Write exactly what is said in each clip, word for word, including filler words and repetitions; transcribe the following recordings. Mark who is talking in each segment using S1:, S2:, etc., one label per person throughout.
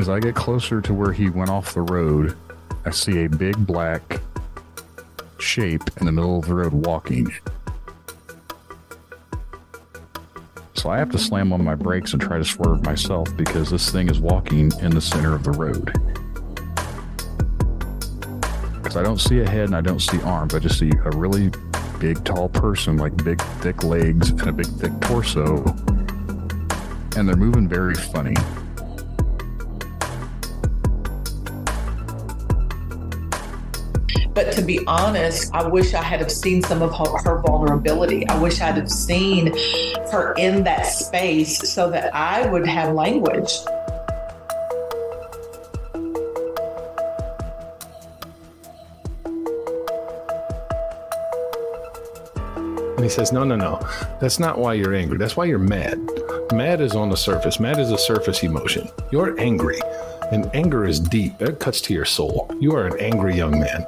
S1: as I get closer to where he went off the road, I see a big black shape in the middle of the road walking. So I have to slam on my brakes and try to swerve myself because this thing is walking in the center of the road. Because I don't see a head and I don't see arms. I just see a really big, tall person, like big, thick legs and a big, thick torso. And they're moving very funny.
S2: But to be honest, I wish I had have seen some of her, her vulnerability. I wish I'd have seen her in that space so that I would have language.
S3: And he says, no, no, no, that's not why you're angry. That's why you're mad. Mad is on the surface. Mad is a surface emotion. You're angry, and anger is deep. It cuts to your soul. You are an angry young man.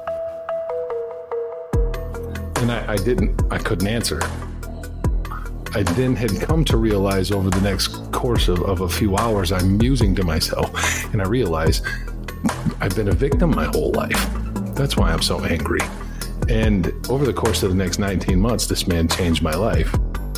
S3: And I, I didn't, I couldn't answer. I then had come to realize over the next course of, of a few hours, I'm musing to myself, and I realize I've been a victim my whole life. That's why I'm so angry. And over the course of the next nineteen months, this man changed my life.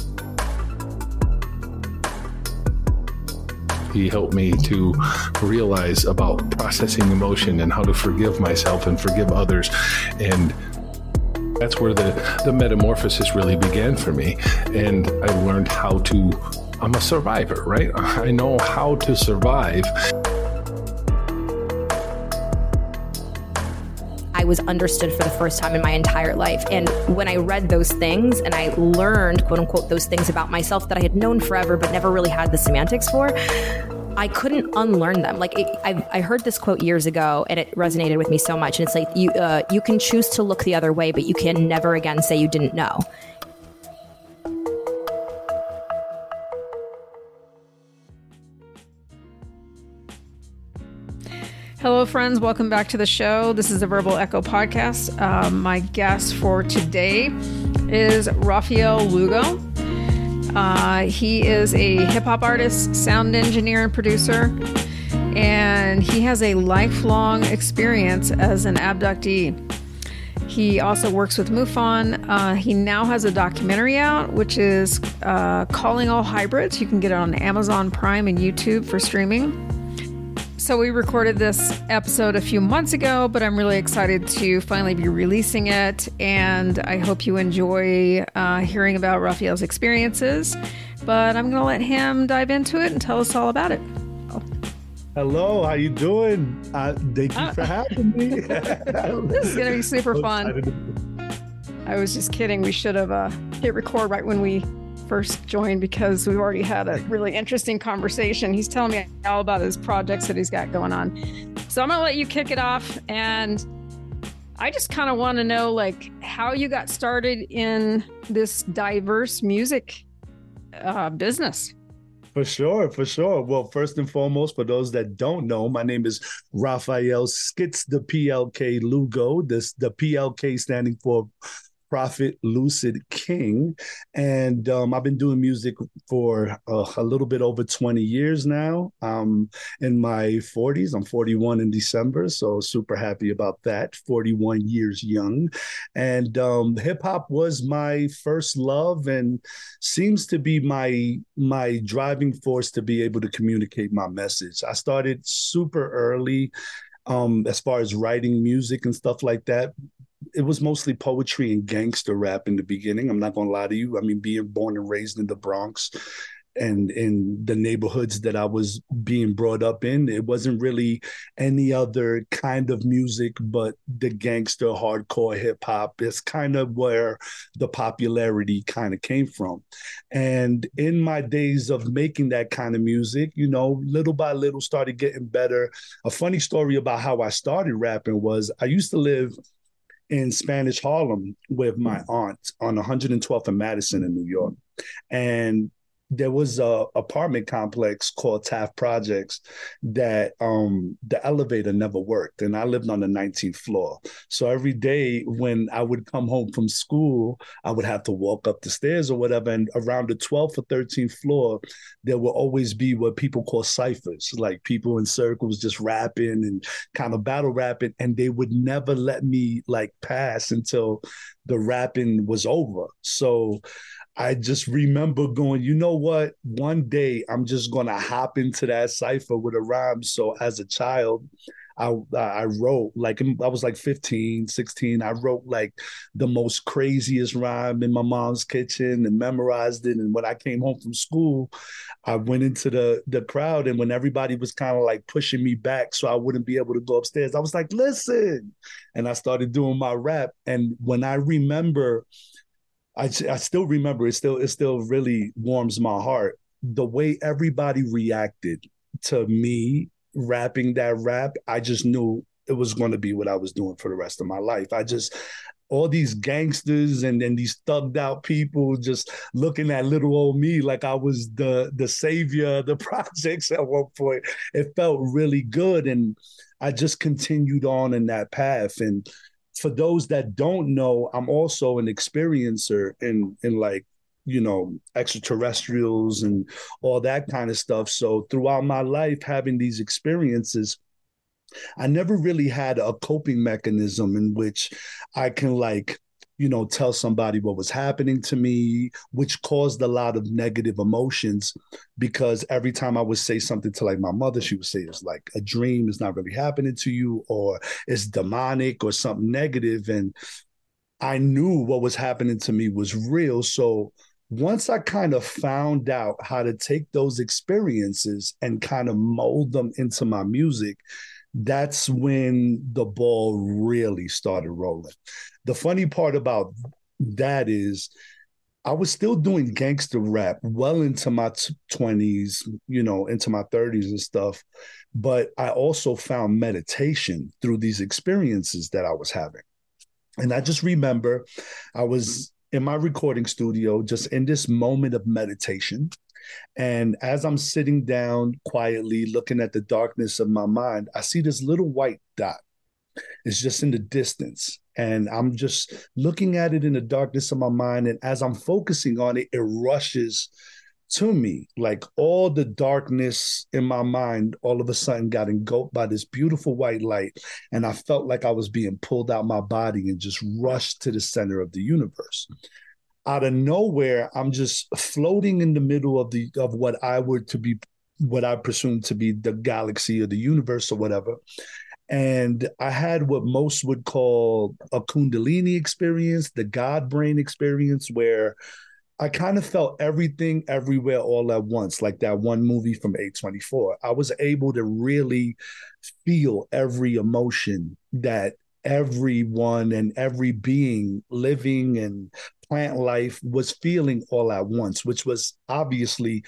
S3: He helped me to realize about processing emotion and how to forgive myself and forgive others. And that's where the, the metamorphosis really began for me. And I learned how to, I'm a survivor, right? I know how to survive.
S4: I was understood for the first time in my entire life. And when I read those things and I learned, quote unquote, those things about myself that I had known forever, but never really had the semantics for, I couldn't unlearn them. Like it, I, I heard this quote years ago and it resonated with me so much. And it's like, you, uh, you can choose to look the other way, but you can never again say you didn't know.
S5: Hello, friends. Welcome back to the show. This is the Verbal Echo Podcast. Um, my guest for today is Rafael Lugo. Uh, he is a hip-hop artist, sound engineer, and producer, and he has a lifelong experience as an abductee. He also works with MUFON. Uh, he now has a documentary out, which is uh, Calling All Hybrids. You can get it on Amazon Prime and YouTube for streaming. So we recorded this episode a few months ago, but I'm really excited to finally be releasing it. And I hope you enjoy uh, hearing about Rafael's experiences. But I'm going to let him dive into it and tell us all about it.
S6: Hello, how you doing? Uh, thank you
S5: uh,
S6: for having me.
S5: This is going to be super fun. I was just kidding. We should have uh, hit record right when we first joined because we've already had a really interesting conversation. He's telling me all about his projects that he's got going on. So I'm going to let you kick it off. And I just kind of want to know like how you got started in this diverse music uh, business.
S6: For sure, for sure. Well, first and foremost, for those that don't know, my name is Rafael Skits the P L K Lugo. This the P L K standing for Prophet Lucid King. And um, I've been doing music for uh, a little bit over twenty years now. Um, in my forties, I'm forty-one in December, so super happy about that. forty-one years young. And um, hip hop was my first love and seems to be my, my driving force to be able to communicate my message. I started super early um, as far as writing music and stuff like that. It was mostly poetry and gangster rap in the beginning. I'm not going to lie to you. I mean, being born and raised in the Bronx and in the neighborhoods that I was being brought up in, it wasn't really any other kind of music but the gangster hardcore hip hop. It's kind of where the popularity kind of came from. And in my days of making that kind of music, you know, little by little started getting better. A funny story about how I started rapping was I used to live in Spanish Harlem with my aunt on one hundred twelfth and Madison in New York. And there was a apartment complex called Taft Projects that um, the elevator never worked, and I lived on the nineteenth floor. So every day when I would come home from school, I would have to walk up the stairs or whatever, and around the twelfth or thirteenth floor, there will always be what people call ciphers, like people in circles just rapping and kind of battle rapping, and they would never let me like pass until the rapping was over. So I just remember going, you know what? One day I'm just going to hop into that cipher with a rhyme. So as a child, I I wrote like, I was like fifteen, sixteen. I wrote like the most craziest rhyme in my mom's kitchen and memorized it. And when I came home from school, I went into the, the crowd. And when everybody was kind of like pushing me back so I wouldn't be able to go upstairs, I was like, listen. And I started doing my rap. And when I remember, I, I still remember, it still, it still really warms my heart, the way everybody reacted to me rapping that rap. I just knew it was going to be what I was doing for the rest of my life. I just, all these gangsters and then these thugged out people just looking at little old me like I was the the savior of the projects at one point. It felt really good. And I just continued on in that path. And for those that don't know, I'm also an experiencer in in like, you know, extraterrestrials and all that kind of stuff. So throughout my life, having these experiences, I never really had a coping mechanism in which I can like, you know, tell somebody what was happening to me, which caused a lot of negative emotions, because every time I would say something to like my mother, she would say it's like a dream, is not really happening to you, or it's demonic or something negative. And I knew what was happening to me was real. So once I kind of found out how to take those experiences and kind of mold them into my music, that's when the ball really started rolling. The funny part about that is I was still doing gangster rap well into my twenties, you know, into my thirties and stuff. But I also found meditation through these experiences that I was having. And I just remember I was in my recording studio, just in this moment of meditation. And as I'm sitting down quietly, looking at the darkness of my mind, I see this little white dot. It's just in the distance. And I'm just looking at it in the darkness of my mind. And as I'm focusing on it, it rushes to me. Like all the darkness in my mind, all of a sudden got engulfed by this beautiful white light. And I felt like I was being pulled out my body and just rushed to the center of the universe. Out of nowhere, I'm just floating in the middle of the of what I would to be, what I presume to be the galaxy or the universe or whatever. And I had what most would call a Kundalini experience, the God brain experience, where I kind of felt everything everywhere all at once, like that one movie from A twenty-four. I was able to really feel every emotion that everyone and every being living and plant life was feeling all at once, which was obviously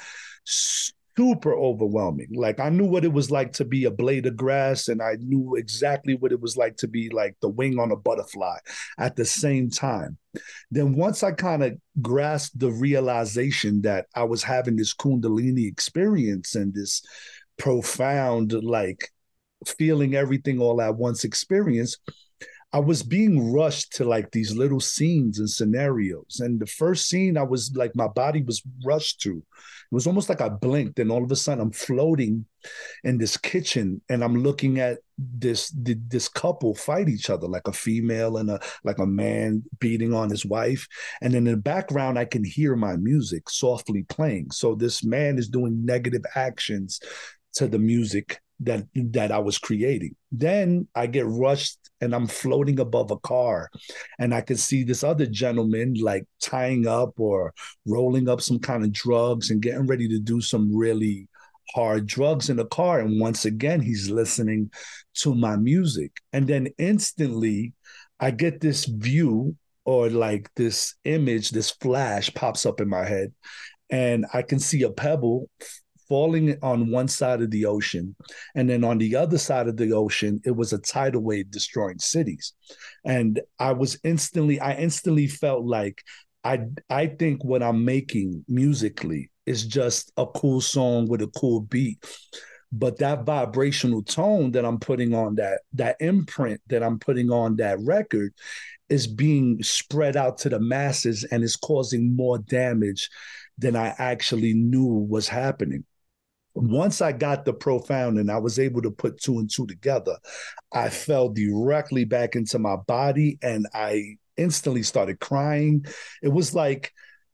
S6: super overwhelming. Like I knew what it was like to be a blade of grass, and I knew exactly what it was like to be like the wing on a butterfly at the same time. Then once I kind of grasped the realization that I was having this Kundalini experience and this profound, like feeling everything all at once experience, I was being rushed to like these little scenes and scenarios. And the first scene I was like, my body was rushed to. It was almost like I blinked and all of a sudden I'm floating in this kitchen and I'm looking at this, this couple fight each other, like a female and a, like a man beating on his wife. And in the background, I can hear my music softly playing. So this man is doing negative actions to the music that that I was creating. Then I get rushed and I'm floating above a car and I can see this other gentleman like tying up or rolling up some kind of drugs and getting ready to do some really hard drugs in the car. And once again, he's listening to my music. And then instantly I get this view or like this image, this flash pops up in my head and I can see a pebble falling on one side of the ocean. And then on the other side of the ocean, it was a tidal wave destroying cities. And I was instantly, I instantly felt like I, I think what I'm making musically is just a cool song with a cool beat. But that vibrational tone that I'm putting on that, that imprint that I'm putting on that record is being spread out to the masses and is causing more damage than I actually knew was happening. Once I got the profound and I was able to put two and two together, I fell directly back into my body and I instantly started crying. It was like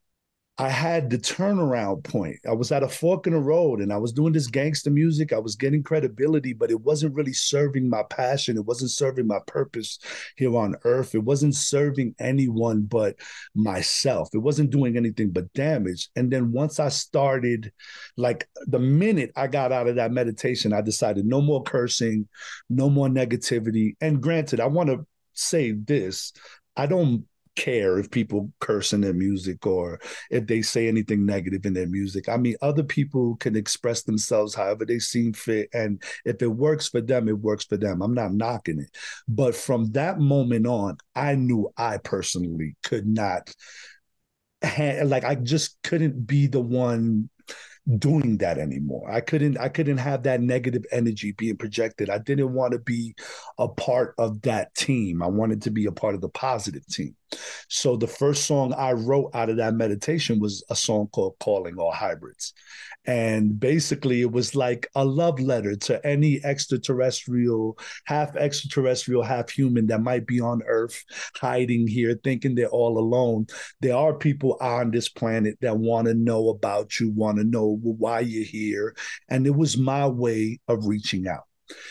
S6: I had the turnaround point. I was at a fork in the road and I was doing this gangster music. I was getting credibility, but it wasn't really serving my passion. It wasn't serving my purpose here on earth. It wasn't serving anyone but myself. It wasn't doing anything but damage. And then once I started, like the minute I got out of that meditation, I decided no more cursing, no more negativity. And granted, I want to say this, I don't care if people curse in their music or if they say anything negative in their music. I mean, other people can express themselves however they seem fit. And if it works for them, it works for them. I'm not knocking it. But from that moment on, I knew I personally could not, ha- like, I just couldn't be the one doing that anymore. I couldn't I couldn't have that negative energy being projected. I didn't want to be a part of that team. I wanted to be a part of the positive team. So the first song I wrote out of that meditation was a song called Calling All Hybrids. And basically it was like a love letter to any extraterrestrial, half extraterrestrial, half human that might be on Earth hiding here, thinking they're all alone. There are people on this planet that want to know about you, want to know why you're here. And it was my way of reaching out.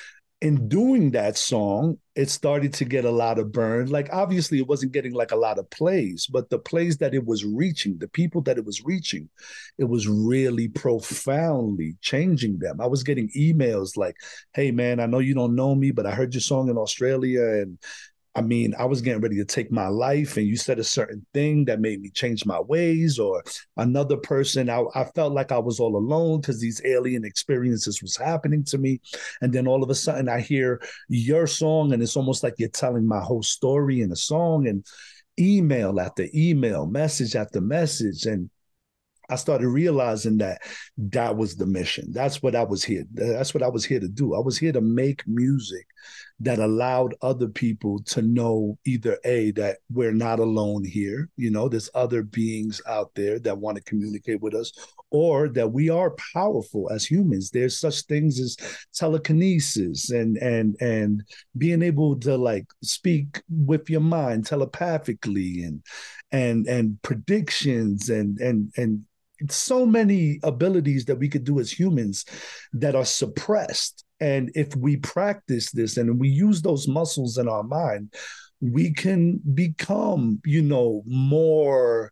S6: In doing that song, it started to get a lot of burn. Like, obviously, it wasn't getting like a lot of plays, but the plays that it was reaching, the people that it was reaching, it was really profoundly changing them. I was getting emails like, hey, man, I know you don't know me, but I heard your song in Australia. And I mean, I was getting ready to take my life and you said a certain thing that made me change my ways. Or another person, I, I felt like I was all alone because these alien experiences was happening to me. And then all of a sudden I hear your song and it's almost like you're telling my whole story in a song, and email after email, message after message. And I started realizing that that was the mission. That's what I was here. That's what I was here to do. I was here to make music that allowed other people to know either A, that we're not alone here. You know, there's other beings out there that want to communicate with us, or that we are powerful as humans. There's such things as telekinesis and and and being able to like speak with your mind telepathically, and and and predictions and and and so many abilities that we could do as humans that are suppressed. And if we practice this and we use those muscles in our mind, we can become, you know, more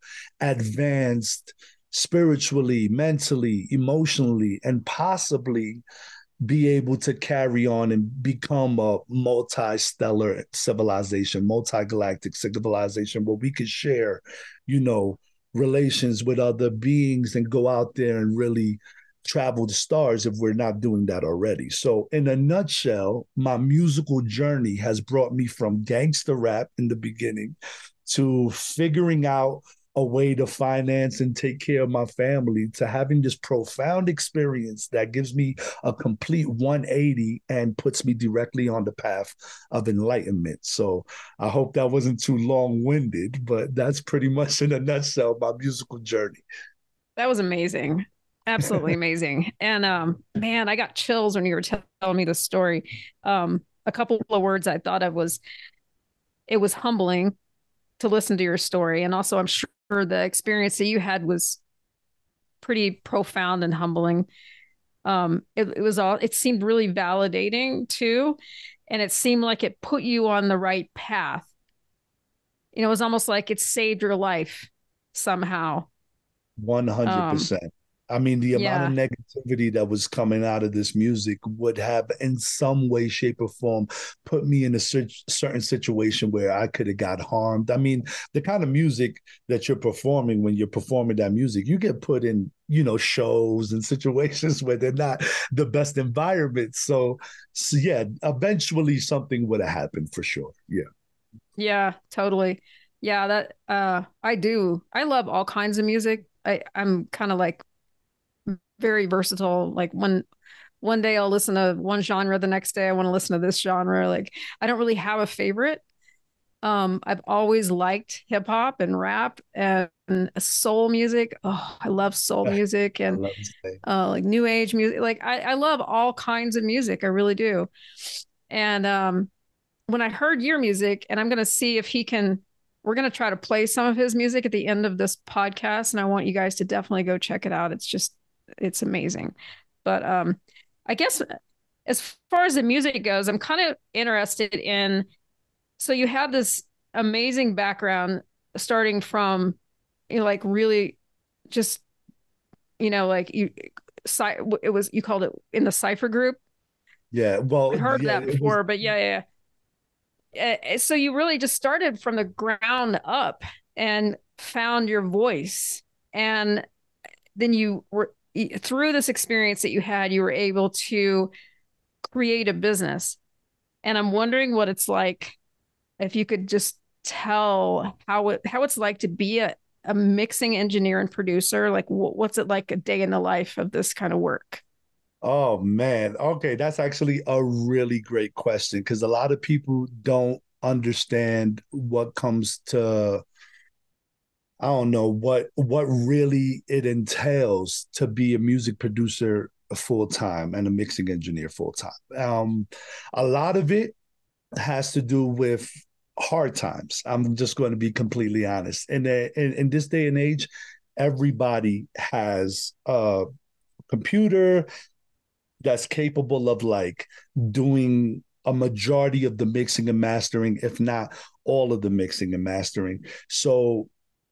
S6: advanced spiritually, mentally, emotionally, and possibly be able to carry on and become a multi-stellar civilization, multi-galactic civilization where we could share, you know, relations with other beings and go out there and really travel the stars if we're not doing that already. So in a nutshell, my musical journey has brought me from gangster rap in the beginning to figuring out a way to finance and take care of my family, to having this profound experience that gives me a complete one eighty and puts me directly on the path of enlightenment. So I hope that wasn't too long-winded, but that's pretty much in a nutshell my musical journey.
S5: That was amazing. Absolutely amazing. And um, man, I got chills when you were t- telling me the story. Um, a couple of words I thought of was, it was humbling to listen to your story. And also I'm sure the experience that you had was pretty profound and humbling. Um, it, it was all, it seemed really validating too. And it seemed like it put you on the right path. You know, it was almost like it saved your life somehow.
S6: one hundred percent. Um, I mean, the
S5: yeah.
S6: amount of negativity that was coming out of this music would have in some way, shape, or form put me in a certain situation where I could have got harmed. I mean, the kind of music that you're performing, when you're performing that music, you get put in, you know, shows and situations where they're not the best environments. So, so yeah, eventually something would have happened for sure. Yeah.
S5: Yeah, totally. Yeah, that uh, I do. I love all kinds of music. I, I'm kind of like very versatile. Like one one day I'll listen to one genre, the next day I want to listen to this genre. Like I don't really have a favorite. Um, I've always liked hip hop and rap and soul music. Oh, I love soul music and uh, like new age music. Like I, I love all kinds of music. I really do. And um, when I heard your music, and I'm going to see if he can, we're going to try to play some of his music at the end of this podcast. And I want you guys to definitely go check it out. It's just, it's amazing. But um, I guess as far as the music goes, I'm kind of interested in, so you have this amazing background starting from, you know, like really just, you know, like you, it was, you called it in the Cypher group.
S6: Yeah. Well,
S5: I heard
S6: yeah,
S5: that before,
S6: was,
S5: but yeah, yeah. Uh, so you really just started from the ground up and found your voice. And then you were, through this experience that you had, you were able to create a business. And I'm wondering what it's like, if you could just tell how it, how it's like to be a, a mixing engineer and producer. Like w- what's it like a day in the life of this kind of work?
S6: Oh man. Okay. That's actually a really great question, because a lot of people don't understand what comes to, I don't know, what, what really it entails to be a music producer full time and a mixing engineer full time. Um, a lot of it has to do with hard times. I'm just going to be completely honest. In, the, in, in this day and age, everybody has a computer that's capable of like doing a majority of the mixing and mastering, if not all of the mixing and mastering. So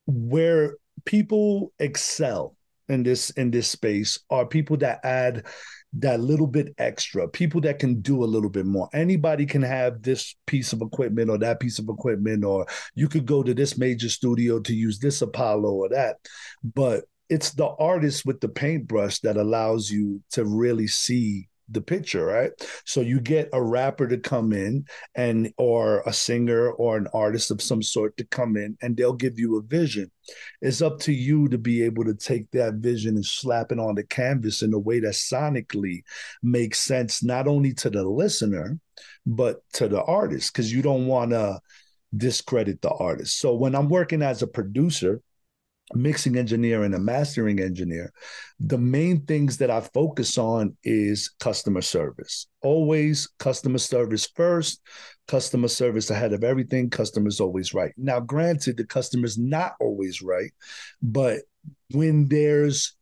S6: where people excel in this in this space are people that add that little bit extra, people that can do a little bit more. Anybody can have this piece of equipment or that piece of equipment, or you could go to this major studio to use this Apollo or that. But it's the artist with the paintbrush that allows you to really see the picture, right? So you get a rapper to come in and or a singer or an artist of some sort to come in, and they'll give you a vision. It's up to you to be able to take that vision and slap it on the canvas in a way that sonically makes sense, not only to the listener, but to the artist, because you don't want to discredit the artist. So when I'm working as a producer, mixing engineer and a mastering engineer, the main things that I focus on is customer service. Always customer service first, customer service ahead of everything. Customer's always right. Now, granted, the customer's not always right, but when there's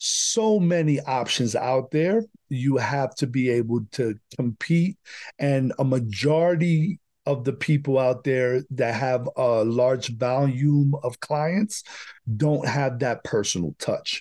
S6: so many options out there, you have to be able to compete. And a majority of the people out there that have a large volume of clients don't have that personal touch.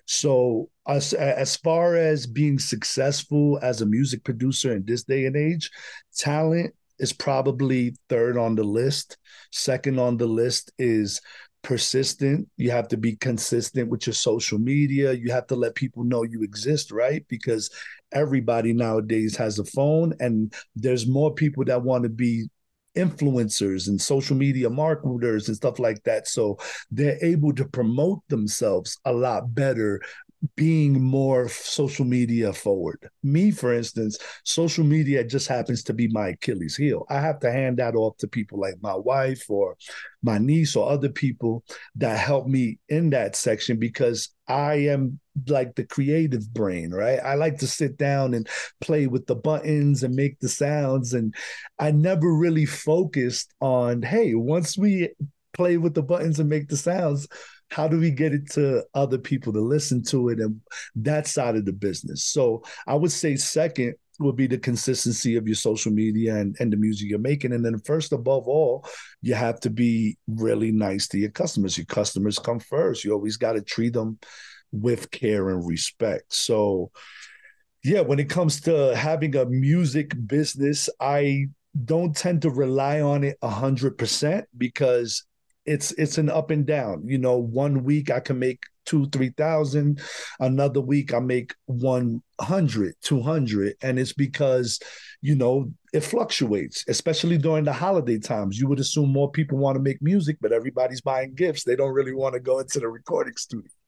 S6: So as, as far as being successful as a music producer in this day and age, talent is probably third on the list. Second on the list is persistent. You have to be consistent with your social media. You have to let people know you exist, right? Because everybody nowadays has a phone, and there's more people that want to be influencers and social media marketers and stuff like that. So they're able to promote themselves a lot better, being more social media forward. Me, for instance, social media just happens to be my Achilles heel. I have to hand that off to people like my wife or my niece or other people that help me in that section, because I am like the creative brain, right? I like to sit down and play with the buttons and make the sounds. And I never really focused on, hey, once we play with the buttons and make the sounds, how do we get it to other people to listen to it, and that side of the business? So I would say second would be the consistency of your social media and, and the music you're making. And then first, above all, you have to be really nice to your customers. Your customers come first. You always got to treat them with care and respect. So yeah, when it comes to having a music business, I don't tend to rely on it a hundred percent, because it's it's an up and down. You know, one week I can make two, three thousand. Another week I make one hundred, two hundred. And it's because, you know, it fluctuates, especially during the holiday times. You would assume more people want to make music, but everybody's buying gifts. They don't really want to go into the recording studio.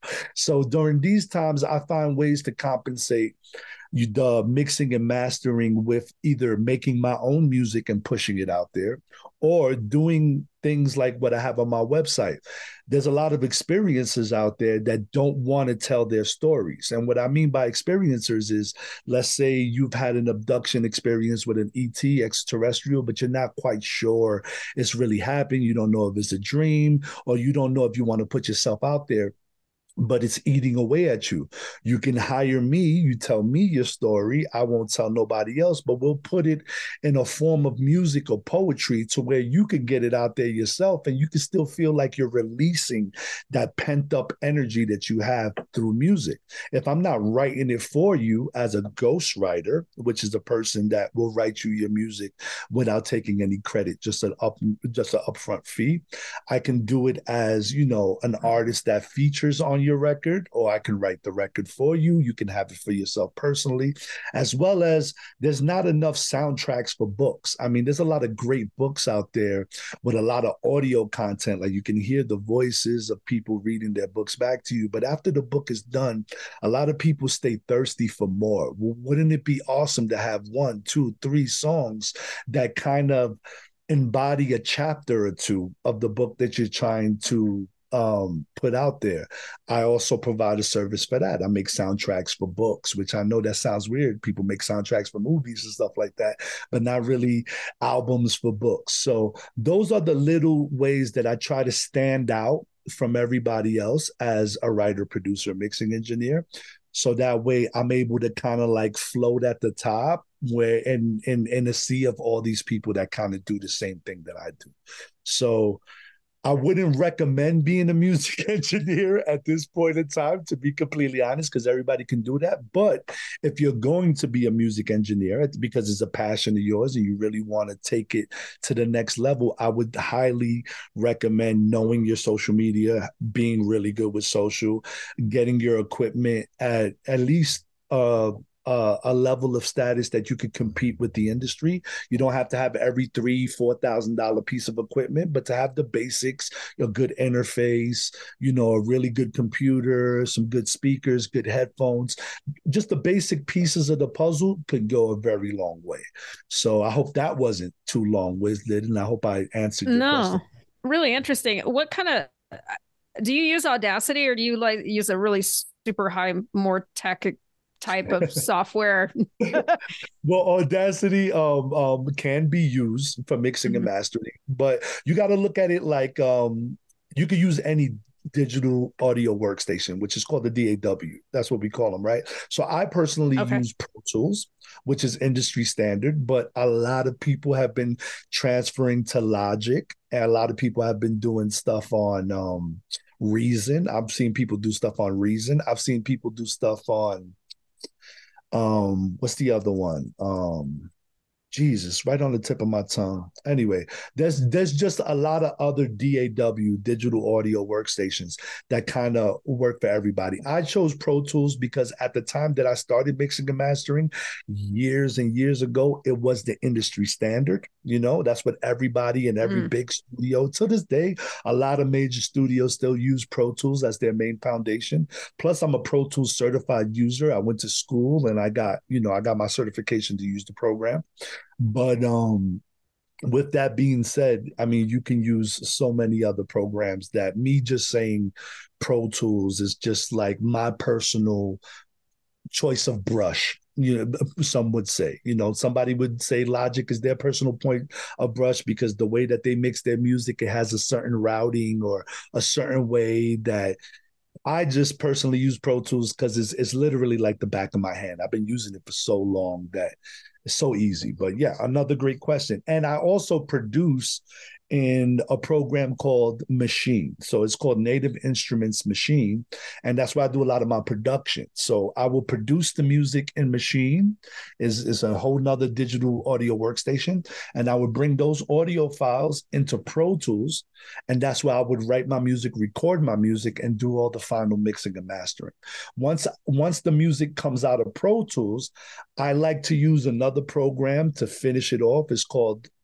S6: So during these times, I find ways to compensate you the mixing and mastering with either making my own music and pushing it out there, or doing things like what I have on my website. There's a lot of experiencers out there that don't want to tell their stories. And what I mean by experiencers is, let's say you've had an abduction experience with an E T, extraterrestrial, but you're not quite sure it's really happening. You don't know if it's a dream, or you don't know if you want to put yourself out there, but it's eating away at you. You can hire me. You tell me your story. I won't tell nobody else, but we'll put it in a form of music or poetry to where you can get it out there yourself, and you can still feel like you're releasing that pent up energy that you have through music. If I'm not writing it for you as a ghostwriter, which is a person that will write you your music without taking any credit, just an up, just an upfront fee, I can do it as, you know, an artist that features on your record, or I can write the record for you. You can have it for yourself personally, as well as there's not enough soundtracks for books. I mean, there's a lot of great books out there with a lot of audio content. Like, you can hear the voices of people reading their books back to you. But after the book is done, a lot of people stay thirsty for more. Well, wouldn't it be awesome to have one, two, three songs that kind of embody a chapter or two of the book that you're trying to um put out there? I also provide a service for that. I make soundtracks for books, which I know that sounds weird. People make soundtracks for movies and stuff like that, but not really albums for books. So those are the little ways that I try to stand out from everybody else as a writer, producer, mixing engineer. So that way I'm able to kind of like float at the top, where in in in a sea of all these people that kind of do the same thing that I do. So I wouldn't recommend being a music engineer at this point in time, to be completely honest, because everybody can do that. But if you're going to be a music engineer, it's because it's a passion of yours and you really want to take it to the next level, I would highly recommend knowing your social media, being really good with social, getting your equipment at at least uh Uh, a level of status that you could compete with the industry. You don't have to have every three, four thousand dollar piece of equipment, but to have the basics, a good interface, you know, a really good computer, some good speakers, good headphones, just the basic pieces of the puzzle could go a very long way. So I hope that wasn't too long-winded, and I hope I answered your
S5: no,
S6: question.
S5: Really interesting. What kind of do you use Audacity, or do you like use a really super high, more tech type of software?
S6: Well, Audacity um, um, can be used for mixing mm-hmm. and mastering, but you got to look at it like um, you could use any digital audio workstation, which is called the D A W. That's what we call them, right? So I personally okay. use Pro Tools, which is industry standard, but a lot of people have been transferring to Logic, and a lot of people have been doing stuff on um, Reason. I've seen people do stuff on Reason. I've seen people do stuff on um what's the other one? Um Jesus, right on the tip of my tongue. Anyway, there's there's just a lot of other D A W, digital audio workstations, that kind of work for everybody. I chose Pro Tools because at the time that I started mixing and mastering years and years ago, it was the industry standard. You know, that's what everybody in every mm. big studio, to this day, a lot of major studios still use Pro Tools as their main foundation. Plus, I'm a Pro Tools certified user. I went to school and I got, you know, I got my certification to use the program. But um, with that being said, I mean, you can use so many other programs that me just saying Pro Tools is just like my personal choice of brush. You know, some would say, you know, somebody would say Logic is their personal point of brush because the way that they mix their music, it has a certain routing or a certain way that I just personally use Pro Tools because it's, it's literally like the back of my hand. I've been using it for so long that it's so easy. But yeah, another great question. And I also produce in a program called Machine. So it's called Native Instruments Machine. And that's why I do a lot of my production. So I will produce the music in Machine, is, is a whole nother digital audio workstation. And I would bring those audio files into Pro Tools. And that's where I would write my music, record my music, and do all the final mixing and mastering. Once, once the music comes out of Pro Tools, I like to use another program to finish it off. It's called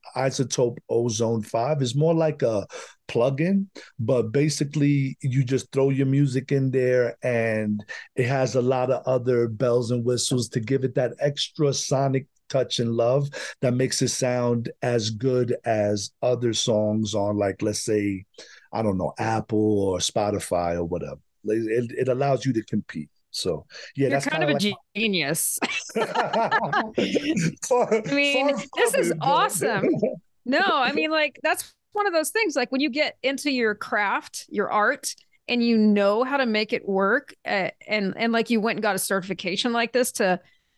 S6: iZotope Ozone five. It's more like a plugin, but basically you just throw your music in there and it has a lot of other bells and whistles to give it that extra sonic touch and love that makes it sound as good as other songs on, like, let's say, I don't know, Apple or Spotify or whatever. It, it allows you to compete. So yeah,
S5: You're
S6: that's
S5: kind of a
S6: like
S5: genius.
S6: far,
S5: I mean,
S6: far
S5: this is
S6: it,
S5: awesome. No, I mean, like, that's one of those things, like when you get into your craft, your art, and you know how to make it work, uh, and and like you went and got a certification like this to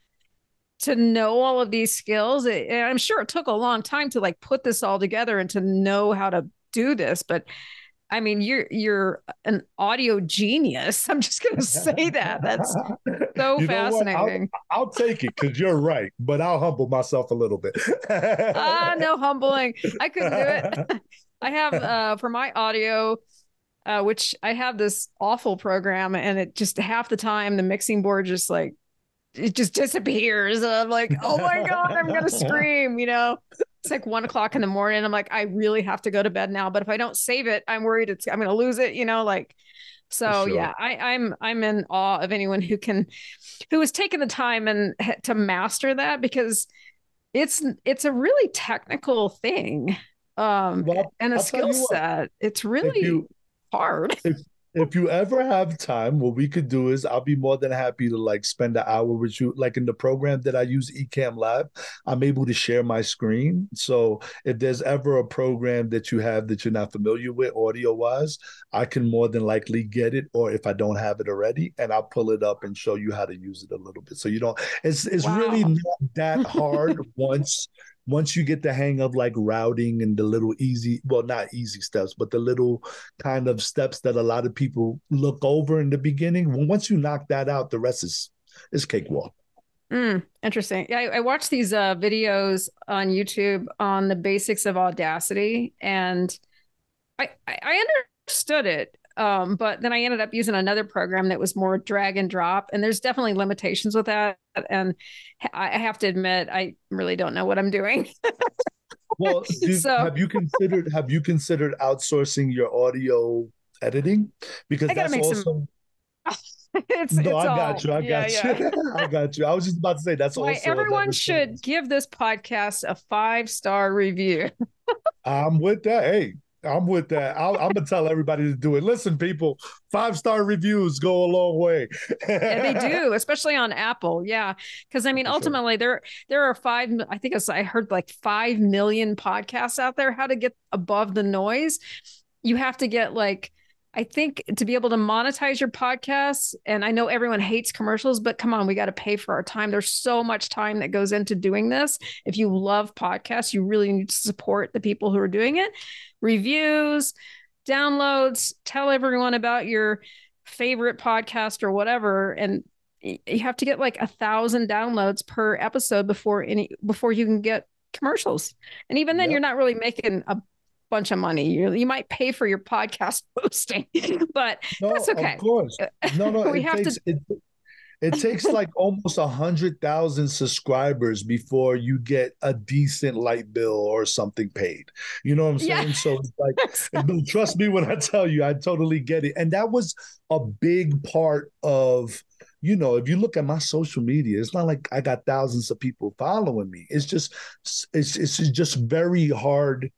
S5: to know all of these skills. It, and I'm sure it took a long time to like put this all together and to know how to do this, but I mean, you're you're an audio genius. I'm just going to say that. That's so
S6: you know
S5: fascinating.
S6: I'll, I'll take it because you're right, but I'll humble myself a little bit.
S5: Ah, no humbling. I couldn't do it. I have uh, for my audio, uh, which I have this awful program, and it just half the time the mixing board just like it just disappears. And I'm like, oh my God, I'm going to scream, you know? It's like one o'clock in the morning. I'm like, I really have to go to bed now. But if I don't save it, I'm worried it's I'm going to lose it, you know, like, so sure. yeah, I, I'm, I'm in awe of anyone who can, who has taken the time and to master that, because it's, it's a really technical thing. Um, well, and a I'll skill set. It's really you, hard.
S6: If, If you ever have time, what we could do is I'll be more than happy to like spend an hour with you. Like in the program that I use, Ecamm Live, I'm able to share my screen. So if there's ever a program that you have that you're not familiar with audio wise, I can more than likely get it. Or if I don't have it already, and I'll pull it up and show you how to use it a little bit. So you don't, it's, it's wow. really not that hard once Once you get the hang of like routing and the little easy, well, not easy steps, but the little kind of steps that a lot of people look over in the beginning. Once you knock that out, the rest is is cakewalk.
S5: Mm, interesting. Yeah, I, I watched these uh, videos on YouTube on the basics of Audacity, and I, I, I understood it. Um, but then I ended up using another program that was more drag and drop, and there's definitely limitations with that. And I have to admit, I really don't know what I'm doing.
S6: Well, do, so, have you considered have you considered outsourcing your audio editing? Because that's also. Some...
S5: it's,
S6: no,
S5: it's
S6: I
S5: all,
S6: got you. I got yeah, you. Yeah. I got you. I was just about to say that's Why, also.
S5: Everyone should give this podcast a five star review.
S6: I'm with that. Hey. I'm with that. I'll, I'm gonna tell everybody to do it. Listen, people, five star reviews go a long way.
S5: Yeah, they do, especially on Apple. Yeah, because I mean, For ultimately, sure. there there are five. I think it's, I heard like five million podcasts out there. How to get above the noise? You have to get like. I think to be able to monetize your podcasts, and I know everyone hates commercials, but come on, we got to pay for our time. There's so much time that goes into doing this. If you love podcasts, you really need to support the people who are doing it. Reviews, downloads, tell everyone about your favorite podcast or whatever. And you have to get like a thousand downloads per episode before any, before you can get commercials. And even then yep. you're not really making a bunch of money. You you might pay for your podcast hosting, but
S6: no,
S5: that's okay.
S6: Of course. No, no,
S5: we
S6: it
S5: have
S6: takes,
S5: to.
S6: It, it takes like almost a hundred thousand subscribers before you get a decent light bill or something paid. You know what I'm saying? Yeah. So it's like, no, trust me when I tell you, I totally get it. And that was a big part of, you know, if you look at my social media, it's not like I got thousands of people following me. It's just, it's it's just very hard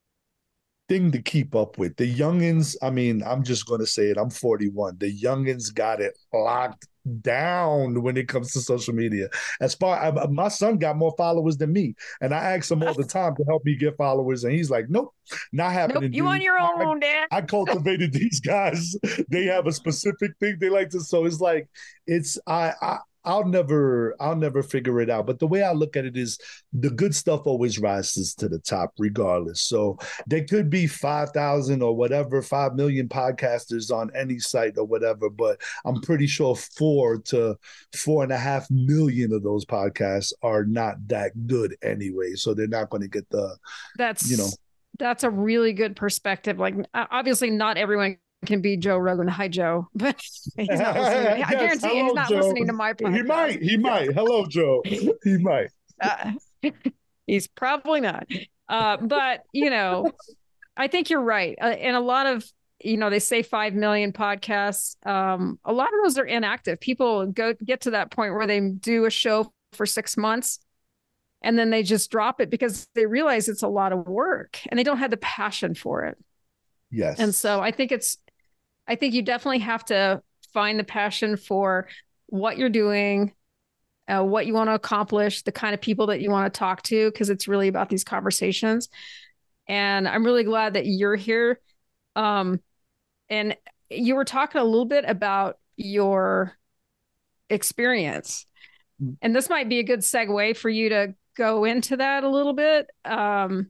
S6: thing to keep up with. The youngins, I mean, I'm just going to say it. I'm forty-one. The youngins got it locked down when it comes to social media. As far I, my son got more followers than me, and I ask him all the time to help me get followers, and he's like, "Nope, not happening."
S5: Nope, you on your own, Dad.
S6: I, I cultivated these guys. They have a specific thing they like to. So it's like it's I. I I'll never, I'll never figure it out. But the way I look at it is the good stuff always rises to the top regardless. So there could be five thousand or whatever, five million podcasters on any site or whatever, but I'm pretty sure four to four and a half million of those podcasts are not that good anyway. So they're not going to get the,
S5: that's,
S6: you know,
S5: that's a really good perspective. Like obviously not everyone can be Joe Rogan. Hi, Joe. But he's not listening. Yes, I guarantee hello, he's not Joe. listening to my podcast.
S6: He might. He might. Hello, Joe. He might.
S5: Uh, he's probably not. Uh, but, you know, I think you're right. Uh, and a lot of, you know, they say five million podcasts. Um, a lot of those are inactive. People go get to that point where they do a show for six months and then they just drop it because they realize it's a lot of work and they don't have the passion for it.
S6: Yes.
S5: And so I think it's, I think you definitely have to find the passion for what you're doing, uh, what you want to accomplish, the kind of people that you want to talk to, because it's really about these conversations. And I'm really glad that you're here. Um, and you were talking a little bit about your experience. And this might be a good segue for you to go into that a little bit. Um,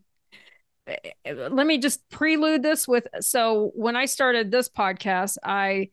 S5: let me just prelude this with, so when I started this podcast, I,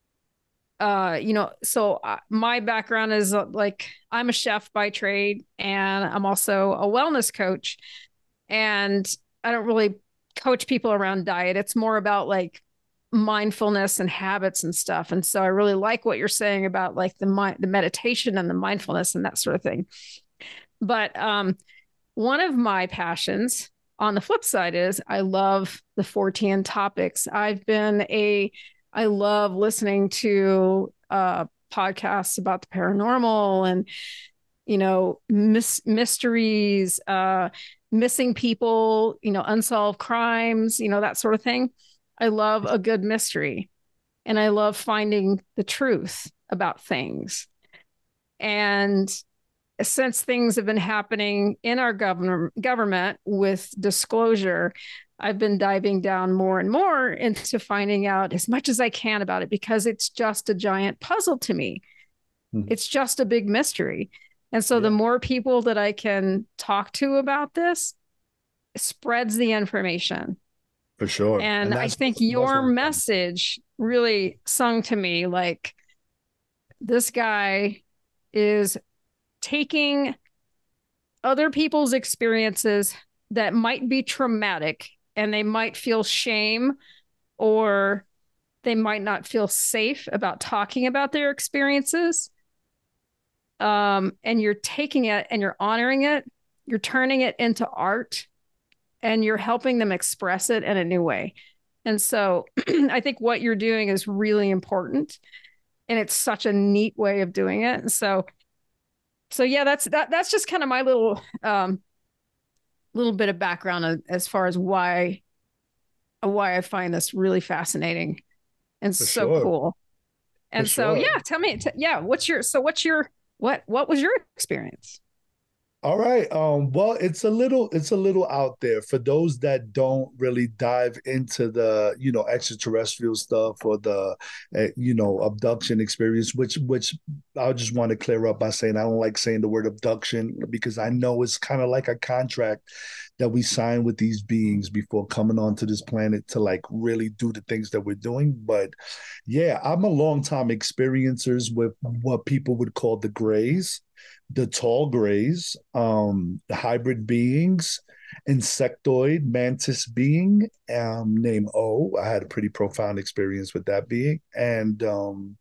S5: uh, you know, so my background is uh, like, I'm a chef by trade, and I'm also a wellness coach. And I don't really coach people around diet. It's more about like mindfulness and habits and stuff. And so I really like what you're saying about like the mind, the meditation and the mindfulness and that sort of thing. But um, one of my passions on the flip side is I love the Fortean topics. I've been a, I love listening to uh, podcasts about the paranormal and, you know, mis- mysteries, uh, missing people, you know, unsolved crimes, you know, that sort of thing. I love a good mystery, and I love finding the truth about things. And since things have been happening in our government government with disclosure, I've been diving down more and more into finding out as much as I can about it, because it's just a giant puzzle to me. Mm-hmm. It's just a big mystery. And so yeah. the more people that I can talk to about this spreads the information.
S6: For sure.
S5: And, and I think your message really sung to me like, this guy is taking other people's experiences that might be traumatic, and they might feel shame, or they might not feel safe about talking about their experiences. Um, and you're taking it and you're honoring it. You're turning it into art, and you're helping them express it in a new way. And so I think what you're doing is really important, and it's such a neat way of doing it. And so, so yeah, that's, that, that's just kind of my little, um, little bit of background as far as why, why I find this really fascinating and
S6: For
S5: so
S6: sure.
S5: cool. And
S6: For
S5: so,
S6: sure.
S5: yeah, tell me, t- yeah, what's your, so what's your, what, what was your experience?
S6: All right. Um, well, it's a little, it's a little out there for those that don't really dive into the, you know, extraterrestrial stuff or the, uh, you know, abduction experience, which, which I just want to clear up by saying I don't like saying the word abduction, because I know it's kind of like a contract that we sign with these beings before coming onto this planet to like really do the things that we're doing. But yeah, I'm a long time experiencers with what people would call the grays. The tall grays, um, the hybrid beings, insectoid mantis being um, named O. I had a pretty profound experience with that being. And, um,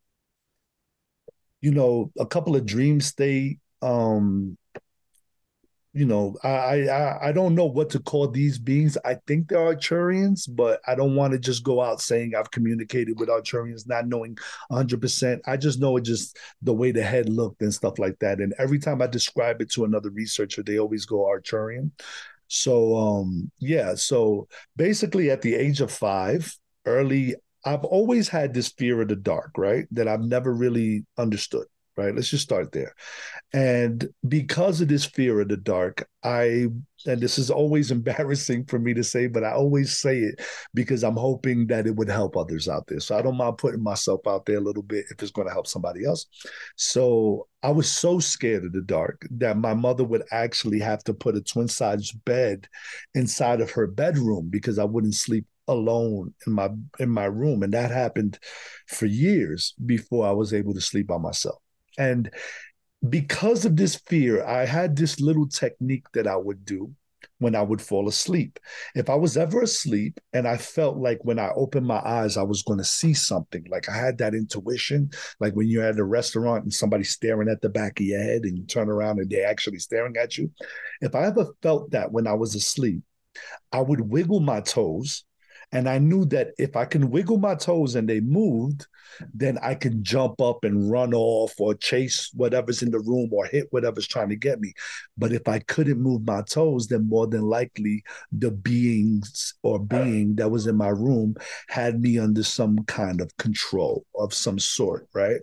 S6: you know, a couple of dream state, um, you know, I, I I don't know what to call these beings. I think they're Arcturians, but I don't want to just go out saying I've communicated with Arcturians, not knowing one hundred percent. I just know it just the way the head looked and stuff like that. And every time I describe it to another researcher, they always go Arcturian. So, um, yeah. So basically at the age of five, early, I've always had this fear of the dark, right? That I've never really understood. Right. Let's just start there. And because of this fear of the dark, I, and this is always embarrassing for me to say, but I always say it because I'm hoping that it would help others out there. So I don't mind putting myself out there a little bit if it's going to help somebody else. So I was so scared of the dark that my mother would actually have to put a twin size bed inside of her bedroom because I wouldn't sleep alone in my in my room. And that happened for years before I was able to sleep by myself. And because of this fear, I had this little technique that I would do when I would fall asleep. If I was ever asleep and I felt like when I opened my eyes, I was going to see something, like I had that intuition, like when you're at a restaurant and somebody's staring at the back of your head and you turn around and they're actually staring at you. If I ever felt that when I was asleep, I would wiggle my toes. And I knew that if I can wiggle my toes and they moved, then I can jump up and run off or chase whatever's in the room or hit whatever's trying to get me. But if I couldn't move my toes, then more than likely the beings or being that was in my room had me under some kind of control of some sort, right?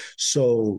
S6: So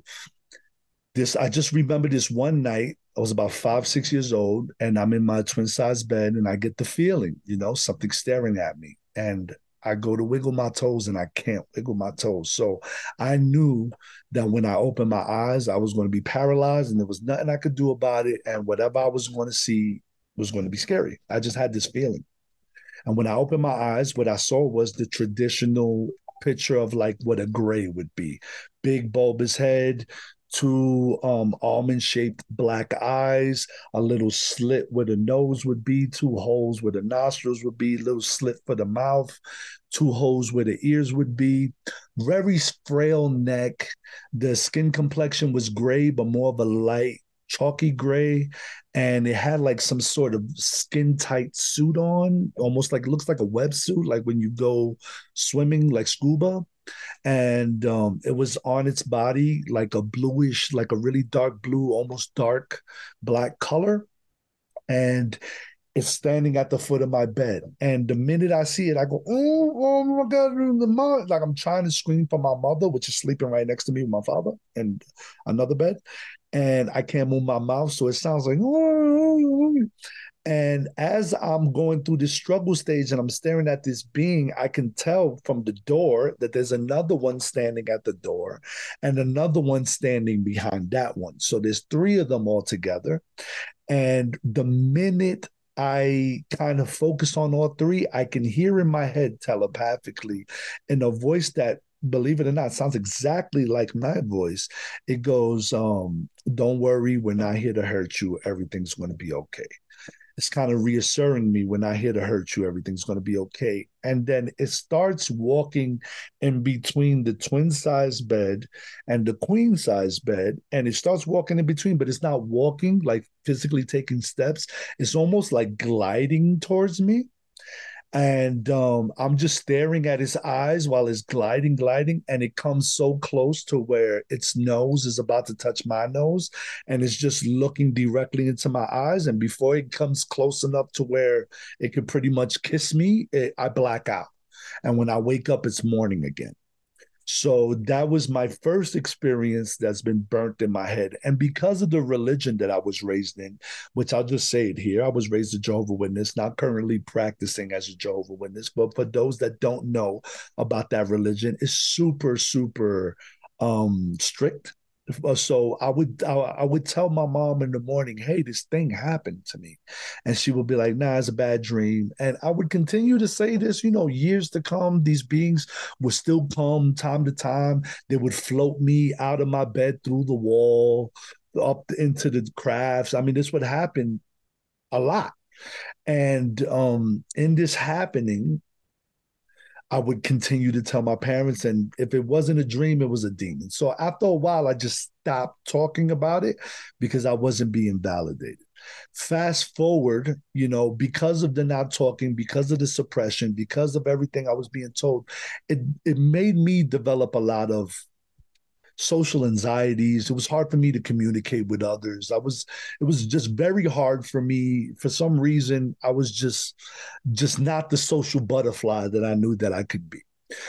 S6: this, I just remember this one night. I was about five, six years old, and I'm in my twin size bed, and I get the feeling, you know, something staring at me. And I go to wiggle my toes, and I can't wiggle my toes. So I knew that when I opened my eyes, I was going to be paralyzed, and there was nothing I could do about it. And whatever I was going to see was going to be scary. I just had this feeling. And when I opened my eyes, what I saw was the traditional picture of like what a gray would be. Big bulbous head, two um, almond-shaped black eyes, a little slit where the nose would be, two holes where the nostrils would be, a little slit for the mouth, two holes where the ears would be, very frail neck. The skin complexion was gray, but more of a light, chalky gray, and it had like some sort of skin-tight suit on, almost like, looks like a wetsuit, like when you go swimming, like scuba. And um, it was on its body like a bluish, like a really dark blue, almost dark black color. And it's standing at the foot of my bed. And the minute I see it, I go, oh, oh my God, the mom. Like I'm trying to scream for my mother, which is sleeping right next to me with my father in another bed. And I can't move my mouth. So it sounds like, oh. And as I'm going through this struggle stage and I'm staring at this being, I can tell from the door that there's another one standing at the door and another one standing behind that one. So there's three of them all together. And the minute I kind of focus on all three, I can hear in my head telepathically in a voice that, believe it or not, sounds exactly like my voice. It goes, um, don't worry, we're not here to hurt you. Everything's going to be okay. It's kind of reassuring me when I hear to hurt you, everything's going to be okay. And then it starts walking in between the twin size bed and the queen size bed. And it starts walking in between, but it's not walking, like physically taking steps. It's almost like gliding towards me. And um, I'm just staring at his eyes while it's gliding, gliding, and it comes so close to where its nose is about to touch my nose, and it's just looking directly into my eyes. And before it comes close enough to where it could pretty much kiss me, it, I black out. And when I wake up, it's morning again. So that was my first experience that's been burnt in my head. And because of the religion that I was raised in, which I'll just say it here, I was raised a Jehovah's Witness, not currently practicing as a Jehovah's Witness, but for those that don't know about that religion, it's super, super um, strict. So I would I, I would tell my mom in the morning, hey, this thing happened to me. And she would be like, nah, it's a bad dream. And I would continue to say this, you know, years to come. These beings would still come time to time. They would float me out of my bed through the wall, up into the crafts. I mean, this would happen a lot. And um, in this happening, I would continue to tell my parents, and if it wasn't a dream, it was a demon. So after a while, I just stopped talking about it because I wasn't being validated. Fast forward, you know, because of the not talking, because of the suppression, because of everything I was being told, it, it made me develop a lot of social anxieties. It was hard for me to communicate with others. I was, it was just very hard for me. For some reason, I was just, just not the social butterfly that I knew that I could be.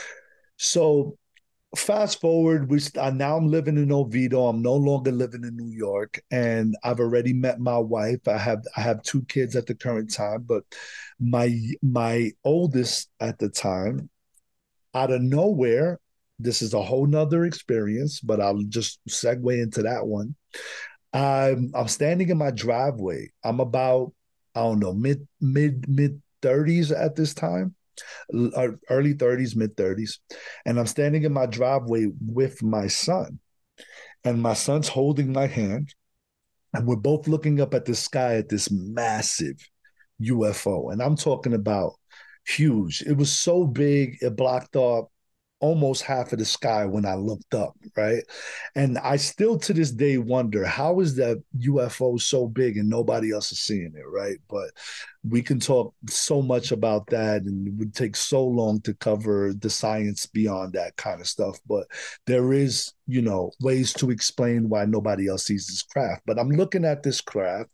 S6: So fast forward, we uh, now I'm living in Oviedo. I'm no longer living in New York, and I've already met my wife. I have, I have two kids at the current time, but my, my oldest at the time, out of nowhere, this is a whole nother experience, but I'll just segue into that one. I'm I'm standing in my driveway. I'm about, I don't know, mid, mid, mid thirties at this time, early thirties, mid thirties. And I'm standing in my driveway with my son. And my son's holding my hand. And we're both looking up at the sky at this massive, U F O. And I'm talking about huge. It was so big, it blocked off almost half of the sky when I looked up, right? And I still to this day wonder, how is that U F O so big and nobody else is seeing it, right? But we can talk so much about that, and it would take so long to cover the science beyond that kind of stuff. But there is, you know, ways to explain why nobody else sees this craft. But I'm looking at this craft,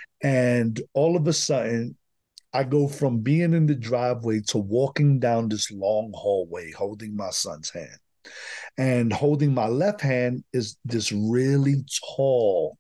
S6: and all of a sudden, I go from being in the driveway to walking down this long hallway holding my son's hand. And holding my left hand is this really tall,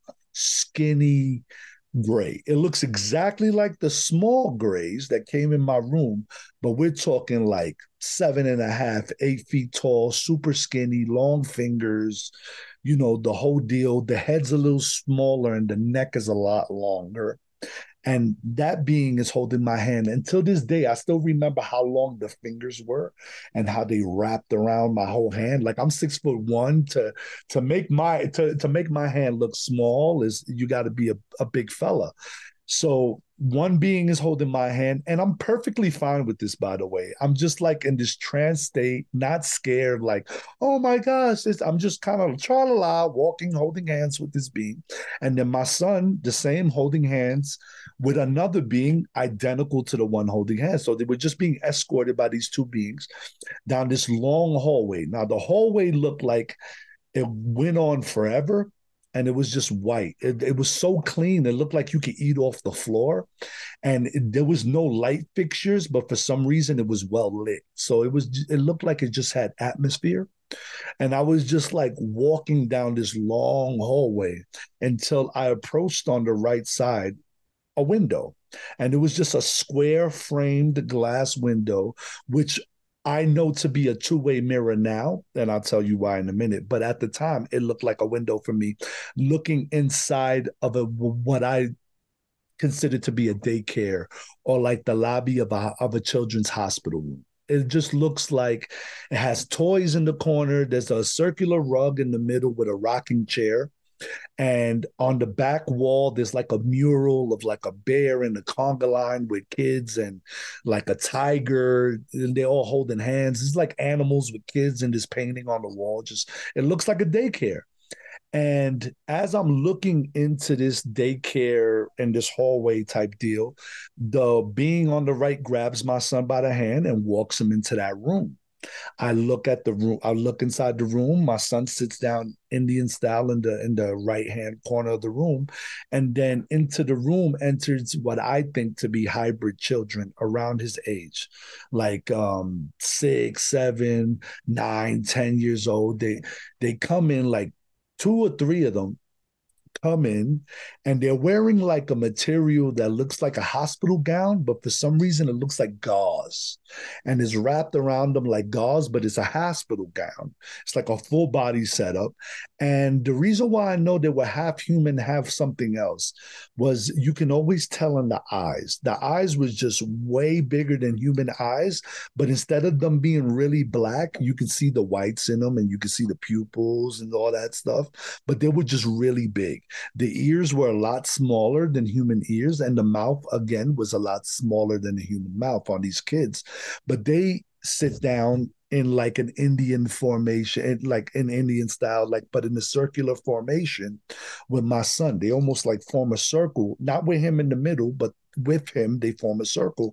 S6: skinny gray. It looks exactly like the small grays that came in my room, but we're talking like seven and a half, eight feet tall, super skinny, long fingers, you know, the whole deal. The head's a little smaller and the neck is a lot longer. And that being is holding my hand. Until this day, I still remember how long the fingers were and how they wrapped around my whole hand. Like I'm six foot one. To to make my to, to make my hand look small is you got to be a, a big fella. So one being is holding my hand, and I'm perfectly fine with this, by the way. I'm just like in this trance state, not scared, like, oh my gosh, this, I'm just kind of tra-la-la, walking, holding hands with this being. And then my son, the same, holding hands with another being identical to the one holding hands. So they were just being escorted by these two beings down this long hallway. Now, the hallway looked like it went on forever, and it was just white. It, it was so clean. It looked like you could eat off the floor. And it, there was no light fixtures, but for some reason it was well lit. So it was. It looked like it just had atmosphere. And I was just like walking down this long hallway until I approached on the right side a window. And it was just a square framed glass window, which I know to be a two-way mirror now, and I'll tell you why in a minute. But at the time, it looked like a window for me, looking inside of a what I consider to be a daycare or like the lobby of a of a children's hospital room. It just looks like it has toys in the corner. There's a circular rug in the middle with a rocking chair. And on the back wall, there's like a mural of like a bear and a conga line with kids and like a tiger. And they're all holding hands. It's like animals with kids and this painting on the wall. Just, it looks like a daycare. And as I'm looking into this daycare and this hallway type deal, the being on the right grabs my son by the hand and walks him into that room. I look at the room. I look inside the room. My son sits down Indian style in the in the right hand corner of the room, and then into the room enters what I think to be hybrid children around his age, like um, six, seven, nine, ten years old. They they come in like two or three of them. Come in and they're wearing like a material that looks like a hospital gown, but for some reason it looks like gauze and is wrapped around them like gauze, but it's a hospital gown. It's like a full body setup. And the reason why I know they were half human, half something else was you can always tell in the eyes. The eyes was just way bigger than human eyes, but instead of them being really black, you could see the whites in them and you could see the pupils and all that stuff, but they were just really big. The ears were a lot smaller than human ears, and the mouth, again, was a lot smaller than the human mouth on these kids. But they sit down in like an Indian formation, like in Indian style, like, but in a circular formation with my son. They almost like form a circle, not with him in the middle, but with him, they form a circle.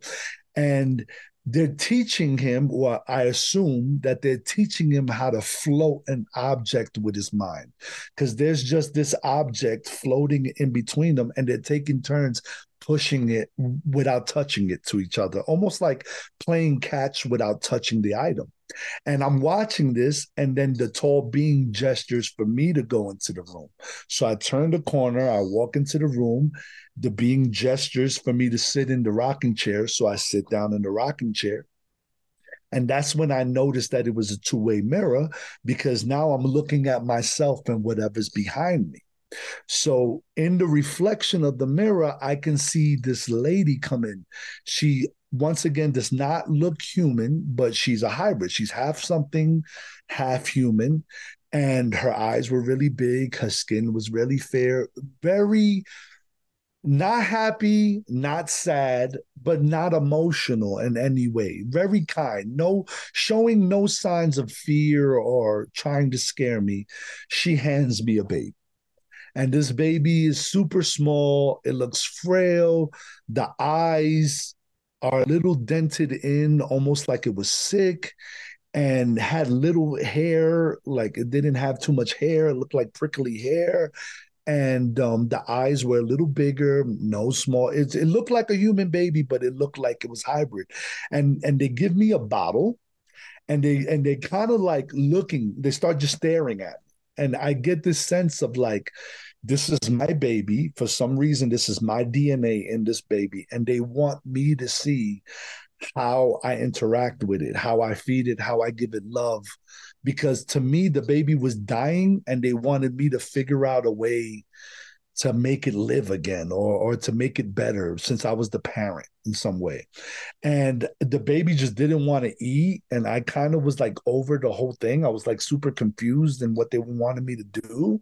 S6: And they're teaching him, or I assume that they're teaching him how to float an object with his mind, because there's just this object floating in between them, and they're taking turns pushing it without touching it to each other, almost like playing catch without touching the item. And I'm watching this, and then the tall being gestures for me to go into the room. So I turn the corner, I walk into the room. The being gestures for me to sit in the rocking chair. So I sit down in the rocking chair. And that's when I noticed that it was a two-way mirror, because now I'm looking at myself and whatever's behind me. So in the reflection of the mirror, I can see this lady come in. She, once again, does not look human, but she's a hybrid. She's half something, half human. And her eyes were really big. Her skin was really fair, very not happy, not sad, but not emotional in any way. Very kind, no showing no signs of fear or trying to scare me. She hands me a baby. And this baby is super small. It looks frail. The eyes are a little dented in, almost like it was sick, and had little hair, like it didn't have too much hair. It looked like prickly hair. And um, the eyes were a little bigger, no small. It, it looked like a human baby, but it looked like it was hybrid. And and they give me a bottle, and they and they kind of like looking. They start just staring at me, and I get this sense of like, this is my baby. For some reason, this is my D N A in this baby, and they want me to see how I interact with it, how I feed it, how I give it love. Because to me, the baby was dying and they wanted me to figure out a way to make it live again, or, or to make it better, since I was the parent in some way. And the baby just didn't want to eat. And I kind of was like over the whole thing. I was like super confused in what they wanted me to do.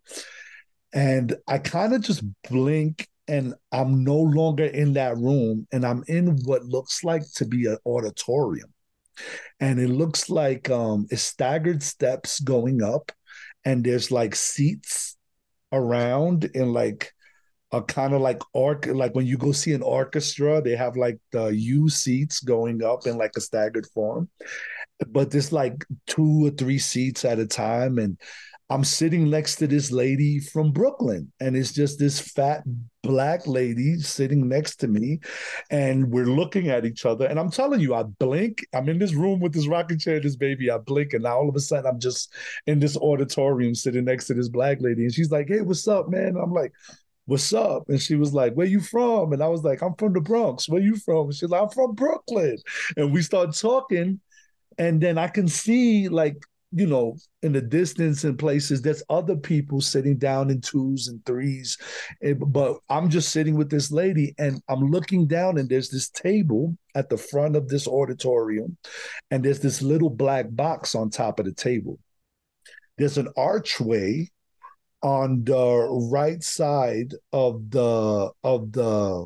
S6: And I kind of just blink, and I'm no longer in that room, and I'm in what looks like to be an auditorium. And it looks like um, it's staggered steps going up, and there's like seats around in like a kind of like orc, like when you go see an orchestra, they have like the U seats going up in like a staggered form. But there's like two or three seats at a time, and I'm sitting next to this lady from Brooklyn, and it's just this fat black lady sitting next to me, and we're looking at each other. And I'm telling you, I blink. I'm in this room with this rocking chair, this baby. I blink, and now all of a sudden, I'm just in this auditorium sitting next to this black lady, and she's like, "Hey, what's up, man?" And I'm like, "What's up?" And she was like, "Where you from?" And I was like, "I'm from the Bronx. Where you from?" And she's like, "I'm from Brooklyn." And we start talking, and then I can see like, you know, in the distance and places, there's other people sitting down in twos and threes. But I'm just sitting with this lady, and I'm looking down, and there's this table at the front of this auditorium, and there's this little black box on top of the table. There's an archway on the right side of the of the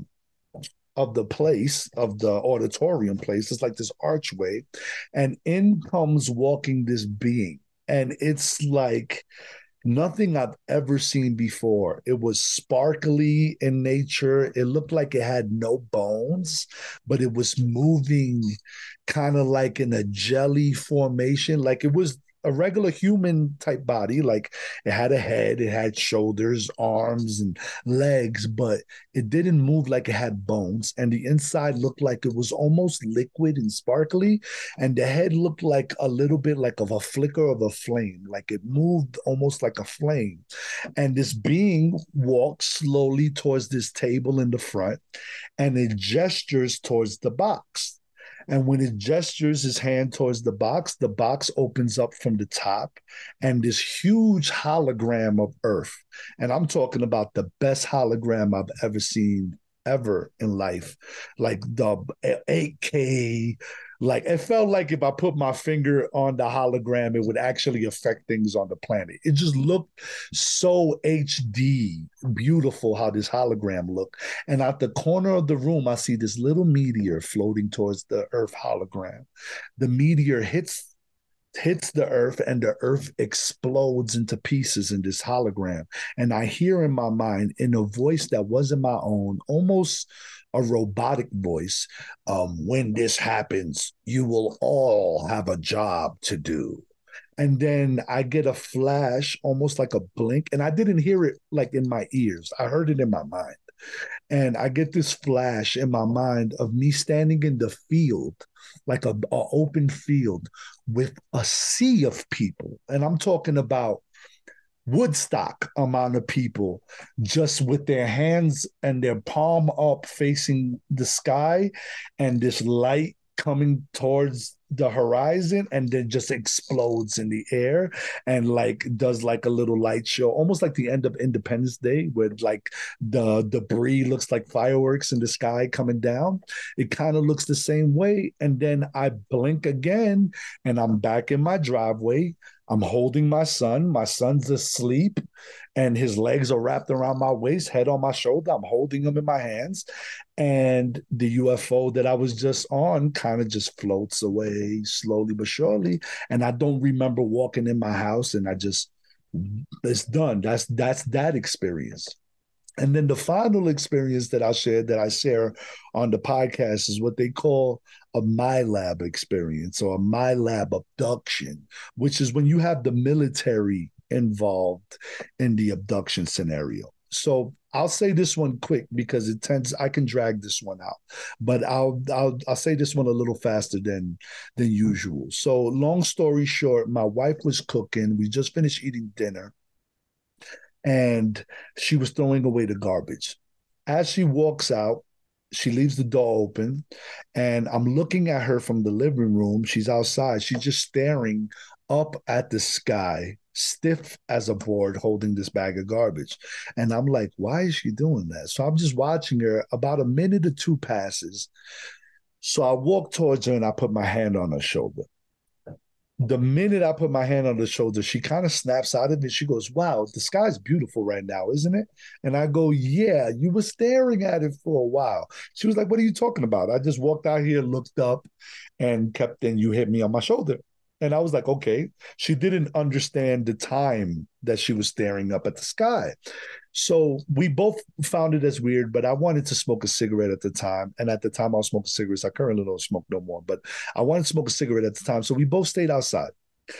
S6: of the place, of the auditorium place. It's like this archway, and in comes walking this being. And it's like nothing I've ever seen before. It was sparkly in nature. It looked like it had no bones, but it was moving kind of like in a jelly formation. Like it was a regular human type body. Like it had a head, it had shoulders, arms, and legs, but it didn't move like it had bones. And the inside looked like it was almost liquid and sparkly. And the head looked like a little bit like of a flicker of a flame, like it moved almost like a flame. And this being walks slowly towards this table in the front, and it gestures towards the box. And when it gestures his hand towards the box, the box opens up from the top, and this huge hologram of Earth. And I'm talking about the best hologram I've ever seen ever in life. Like the eight K, like it felt like if I put my finger on the hologram, it would actually affect things on the planet. It just looked so H D, beautiful how this hologram looked. And at the corner of the room, I see this little meteor floating towards the Earth hologram. The meteor hits hits the Earth, and the Earth explodes into pieces in this hologram. And I hear in my mind, in a voice that wasn't my own, almost a robotic voice, um, when this happens, you will all have a job to do. And then I get a flash, almost like a blink, and I didn't hear it like in my ears. I heard it in my mind. And I get this flash in my mind of me standing in the field, like a, a open field with a sea of people. And I'm talking about Woodstock amount of people, just with their hands and their palm up facing the sky, and this light coming towards the horizon, and then just explodes in the air and like does like a little light show, almost like the end of Independence Day, where like the debris looks like fireworks in the sky coming down. It kind of looks the same way. And then I blink again, and I'm back in my driveway. I'm holding my son. My son's asleep and his legs are wrapped around my waist, head on my shoulder. I'm holding him in my hands. And the U F O that I was just on kind of just floats away slowly but surely. And I don't remember walking in my house, and I just, it's done. That's that's that experience. And then the final experience that I shared, that I share on the podcast, is what they call a MILAB experience, or a MILAB abduction, which is when you have the military involved in the abduction scenario. So I'll say this one quick because it tends, I can drag this one out, but I'll I'll I'll say this one a little faster than than usual. So long story short, my wife was cooking. We just finished eating dinner, and she was throwing away the garbage. As she walks out, she leaves the door open, and I'm looking at her from the living room. She's outside. She's just staring up at the sky, stiff as a board, holding this bag of garbage. And I'm like, why is she doing that? So I'm just watching her. About a minute or two passes. So I walk towards her and I put my hand on her shoulder. The minute I put my hand on her shoulder, she kind of snaps out of it. She goes, wow, the sky's beautiful right now, isn't it? And I go, yeah, you were staring at it for a while. She was like, what are you talking about? I just walked out here, looked up, and kept, and you hit me on my shoulder. And I was like, okay. She didn't understand the time that she was staring up at the sky. So we both found it as weird, but I wanted to smoke a cigarette at the time. And at the time I was smoking cigarettes. I currently don't smoke no more, but I wanted to smoke a cigarette at the time. So we both stayed outside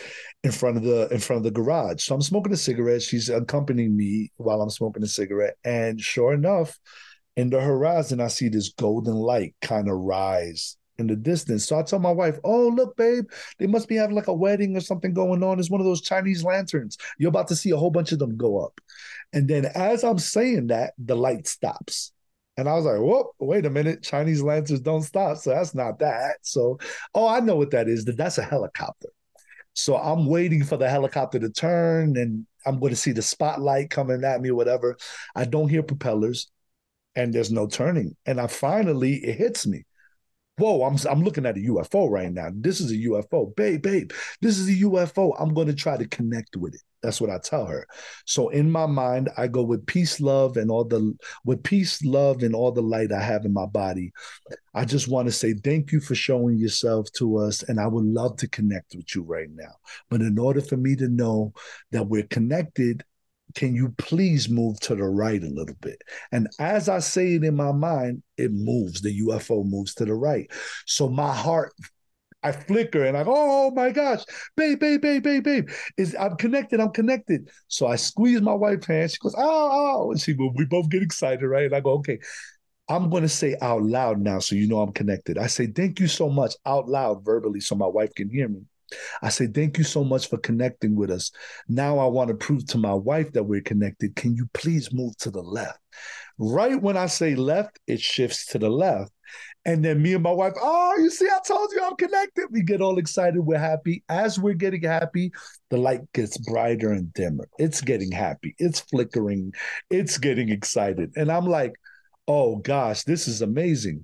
S6: in front of the in front of the garage. So I'm smoking a cigarette. She's accompanying me while I'm smoking a cigarette. And sure enough, in the horizon, I see this golden light kind of rise in the distance. So I tell my wife, oh, look, babe, they must be having like a wedding or something going on. It's one of those Chinese lanterns. You're about to see a whole bunch of them go up. And then as I'm saying that, the light stops. And I was like, whoa, wait a minute. Chinese lanterns don't stop. So that's not that. So, oh, I know what that is. That's a helicopter. So I'm waiting for the helicopter to turn, and I'm going to see the spotlight coming at me or whatever. I don't hear propellers, and there's no turning. And I finally, it hits me. Whoa, I'm I'm looking at a U F O right now. This is a U F O. Babe, babe, this is a U F O. I'm going to try to connect with it. That's what I tell her. So in my mind, I go with peace, love, and all the with peace, love, and all the light I have in my body. I just want to say thank you for showing yourself to us, and I would love to connect with you right now. But in order for me to know that we're connected, can you please move to the right a little bit? And as I say it in my mind, it moves. The U F O moves to the right. So my heart, I flicker and I go, oh my gosh, babe, babe, babe, babe, babe. Is I'm connected, I'm connected. So I squeeze my wife's hand. She goes, oh, oh. And she, we both get excited, right? And I go, okay, I'm going to say out loud now so you know I'm connected. I say, thank you so much out loud verbally so my wife can hear me. I say, thank you so much for connecting with us. Now I want to prove to my wife that we're connected. Can you please move to the left? Right when I say left, it shifts to the left. And then me and my wife, oh, you see, I told you I'm connected. We get all excited. We're happy. As we're getting happy, the light gets brighter and dimmer. It's getting happy. It's flickering. It's getting excited. And I'm like, oh, gosh, this is amazing.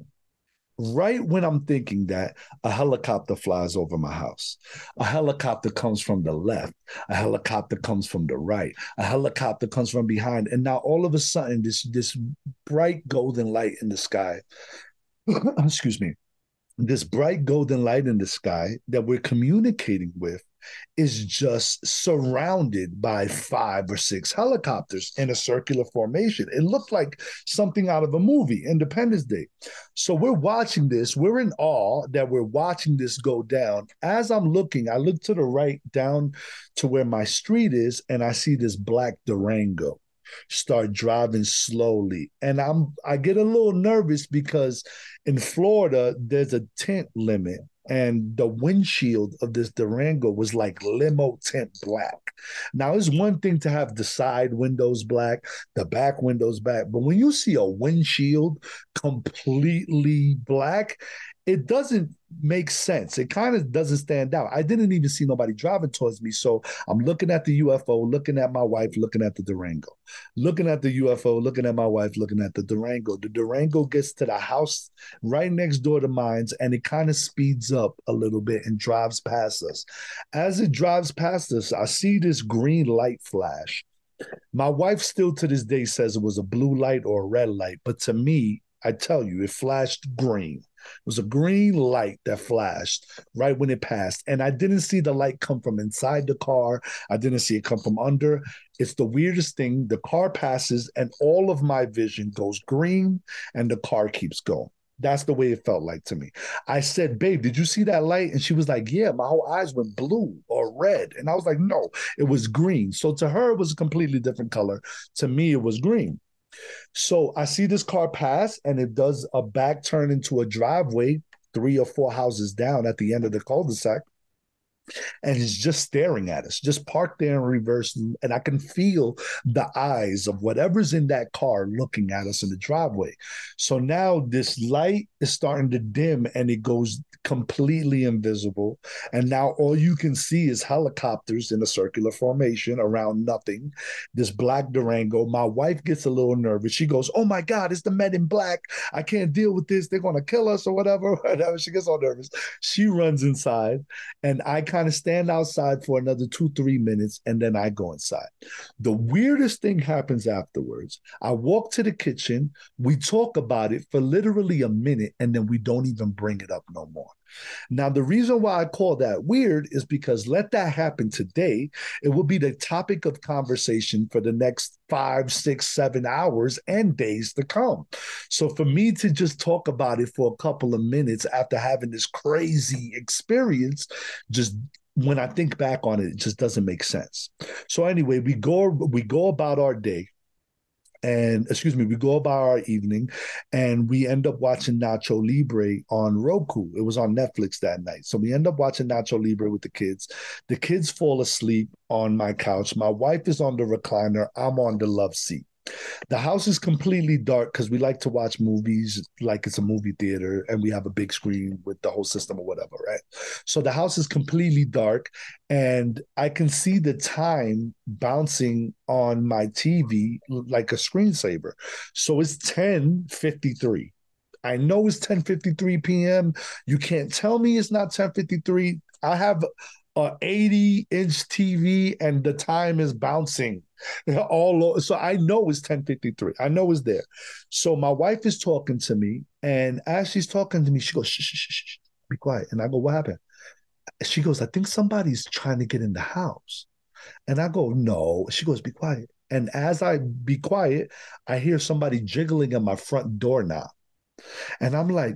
S6: Right when I'm thinking that, a helicopter flies over my house. A helicopter comes from the left. A helicopter comes from the right. A helicopter comes from behind. And now all of a sudden, this, this bright golden light in the sky, excuse me, this bright golden light in the sky that we're communicating with is just surrounded by five or six helicopters in a circular formation. It looked like something out of a movie, Independence Day. So we're watching this. We're in awe that we're watching this go down. As I'm looking, I look to the right down to where my street is, and I see this black Durango start driving slowly. And I'm I get a little nervous because in Florida, there's a tint limit. And the windshield of this Durango was like limo tint black. Now, it's one thing to have the side windows black, the back windows black, but when you see a windshield completely black, it doesn't make sense. It kind of doesn't stand out. I didn't even see nobody driving towards me. So I'm looking at the U F O, looking at my wife, looking at the Durango, looking at the U F O, looking at my wife, looking at the Durango. The Durango gets to the house right next door to mine's, and it kind of speeds up a little bit and drives past us. As it drives past us, I see this green light flash. My wife still to this day says it was a blue light or a red light, but to me, I tell you, it flashed green. It was a green light that flashed right when it passed. And I didn't see the light come from inside the car. I didn't see it come from under. It's the weirdest thing. The car passes and all of my vision goes green and the car keeps going. That's the way it felt like to me. I said, babe, did you see that light? And she was like, yeah, my whole eyes went blue or red. And I was like, no, it was green. So to her, it was a completely different color. To me, it was green. So I see this car pass and it does a back turn into a driveway, three or four houses down at the end of the cul-de-sac. And he's just staring at us, just parked there in reverse. And I can feel the eyes of whatever's in that car looking at us in the driveway. So now this light is starting to dim and it goes completely invisible. And now all you can see is helicopters in a circular formation around nothing. This black Durango. My wife gets a little nervous. She goes, oh my God, it's the Men in Black. I can't deal with this. They're going to kill us or whatever. She gets all nervous. She runs inside and I kind of stand outside for another two, three minutes, and then I go inside. The weirdest thing happens afterwards. I walk to the kitchen. We talk about it for literally a minute, and then we don't even bring it up no more. Now, the reason why I call that weird is because let that happen today, it will be the topic of conversation for the next five, six, seven hours and days to come. So for me to just talk about it for a couple of minutes after having this crazy experience, just when I think back on it, it just doesn't make sense. So anyway, we go we go about our day. And excuse me, we go about our evening and we end up watching Nacho Libre on Roku. It was on Netflix that night. So we end up watching Nacho Libre with the kids. The kids fall asleep on my couch. My wife is on the recliner. I'm on the love seat. The house is completely dark because we like to watch movies like it's a movie theater and we have a big screen with the whole system or whatever, right? So the house is completely dark and I can see the time bouncing on my T V like a screensaver. So it's ten fifty-three. I know it's ten fifty-three p.m. You can't tell me it's not ten fifty-three. I have a eighty inch T V and the time is bouncing all over. So I know it's ten fifty-three. I know it's there. So my wife is talking to me, and as she's talking to me, she goes, shh, shh, shh, shh, be quiet. And I go, what happened? She goes, I think somebody's trying to get in the house. And I go, no. She goes, be quiet. And as I be quiet, I hear somebody jiggling at my front doorknob. And I'm like,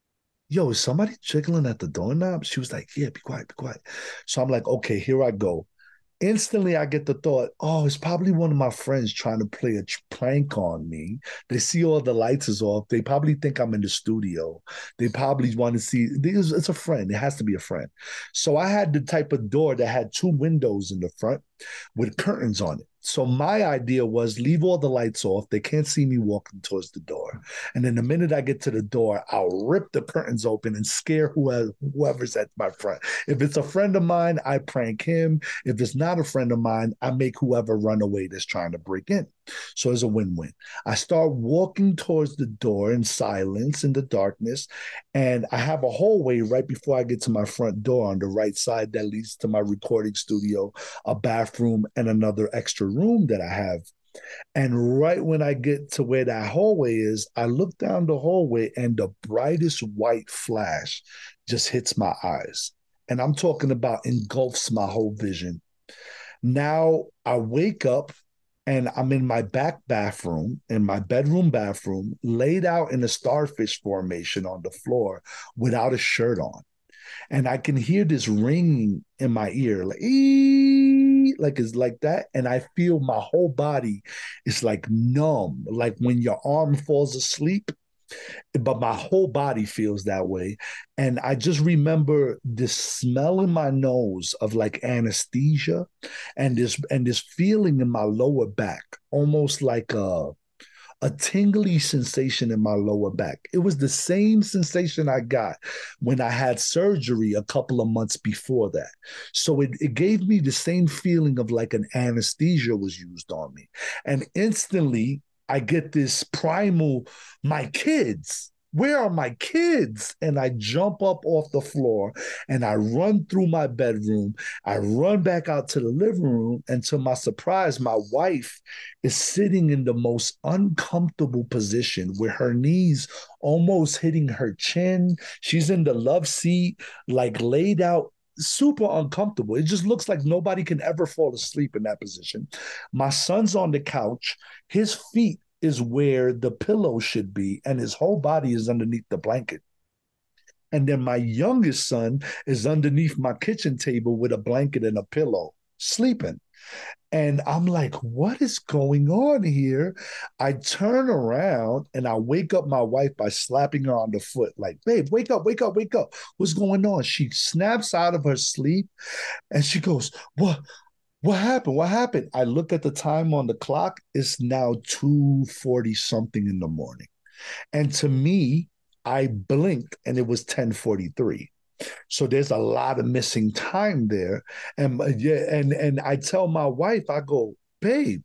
S6: yo, is somebody jiggling at the doorknob? She was like, yeah, be quiet, be quiet. So I'm like, okay, here I go. Instantly, I get the thought, oh, it's probably one of my friends trying to play a prank on me. They see all the lights is off. They probably think I'm in the studio. They probably want to see, it's a friend. It has to be a friend. So I had the type of door that had two windows in the front with curtains on it. So my idea was leave all the lights off. They can't see me walking towards the door. And then the minute I get to the door, I'll rip the curtains open and scare whoever, whoever's at my front. If it's a friend of mine, I prank him. If it's not a friend of mine, I make whoever run away that's trying to break in. So it's a win-win. I start walking towards the door in silence in the darkness, and I have a hallway right before I get to my front door on the right side that leads to my recording studio, a bathroom, and another extra room that I have. And right when I get to where that hallway is, I look down the hallway and the brightest white flash just hits my eyes. And I'm talking about engulfs my whole vision. Now I wake up and I'm in my back bathroom, in my bedroom bathroom, laid out in a starfish formation on the floor without a shirt on. And I can hear this ringing in my ear, like, ee, like it's like that. And I feel my whole body is like numb, like when your arm falls asleep. But my whole body feels that way. And I just remember this smell in my nose of like anesthesia and this and this feeling in my lower back, almost like a a tingly sensation in my lower back. It was the same sensation I got when I had surgery a couple of months before that. So it, it gave me the same feeling of like an anesthesia was used on me. And instantly I get this primal, my kids. Where are my kids? And I jump up off the floor and I run through my bedroom. I run back out to the living room. And to my surprise, my wife is sitting in the most uncomfortable position with her knees almost hitting her chin. She's in the love seat, like laid out, super uncomfortable. It just looks like nobody can ever fall asleep in that position. My son's on the couch. His feet is where the pillow should be, and his whole body is underneath the blanket. And then my youngest son is underneath my kitchen table with a blanket and a pillow, sleeping. And I'm like, what is going on here? I turn around and I wake up my wife by slapping her on the foot, like, babe, wake up, wake up, wake up. What's going on? She snaps out of her sleep and she goes, what? What happened? What happened? I look at the time on the clock. It's now two forty something in the morning. And to me, I blinked and it was ten forty-three. So there's a lot of missing time there. And yeah, and, and I tell my wife, I go, babe,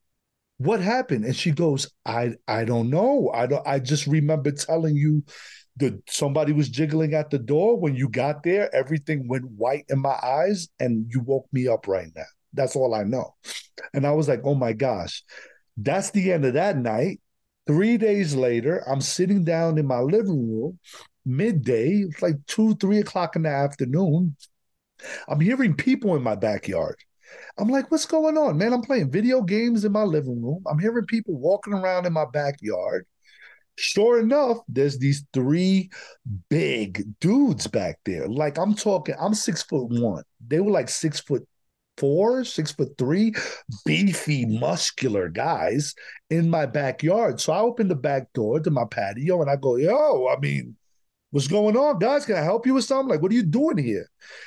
S6: what happened? And she goes, I I don't know. I don't I just remember telling you that somebody was jiggling at the door. When you got there, everything went white in my eyes and you woke me up right now. That's all I know. And I was like, oh my gosh, that's the end of that night. Three days later, I'm sitting down in my living room, midday, it's like two, three o'clock in the afternoon. I'm hearing people in my backyard. I'm like, what's going on, man? I'm playing video games in my living room. I'm hearing people walking around in my backyard. Sure enough, there's these three big dudes back there. Like I'm talking, I'm six foot one. They were like six foot four, six foot three, beefy, muscular guys in my backyard. So I open the back door to my patio and I go, yo, I mean, what's going on, guys? Can I help you with something? Like, what are you doing here?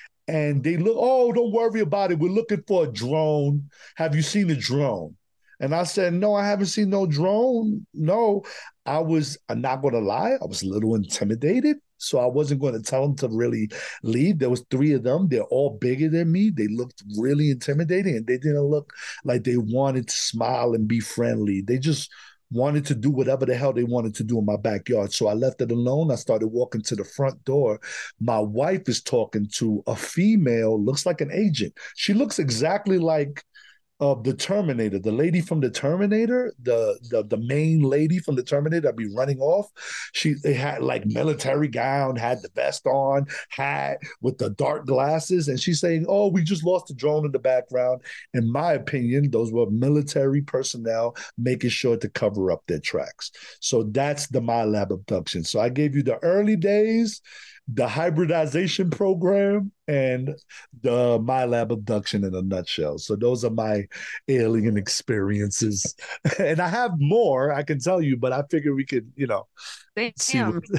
S6: And they look, oh, don't worry about it. We're looking for a drone. Have you seen a drone? And I said, no, I haven't seen no drone. No, I was, I'm not going to lie, I was a little intimidated. So I wasn't going to tell them to really leave. There was three of them. They're all bigger than me. They looked really intimidating and they didn't look like they wanted to smile and be friendly. They just wanted to do whatever the hell they wanted to do in my backyard. So I left it alone. I started walking to the front door. My wife is talking to a female, looks like an agent. She looks exactly like of the Terminator, the lady from the Terminator, the, the the main lady from the Terminator that'd be running off. She they had like military gown, had the vest on, hat with the dark glasses, and she's saying, "Oh, we just lost a drone in the background." In my opinion, those were military personnel making sure to cover up their tracks. So that's the MyLab abduction. So I gave you the early days, the hybridization program, and the MyLab abduction in a nutshell. So those are my alien experiences. And I have more, I can tell you, but I figure we could, you know,
S5: Damn.
S6: see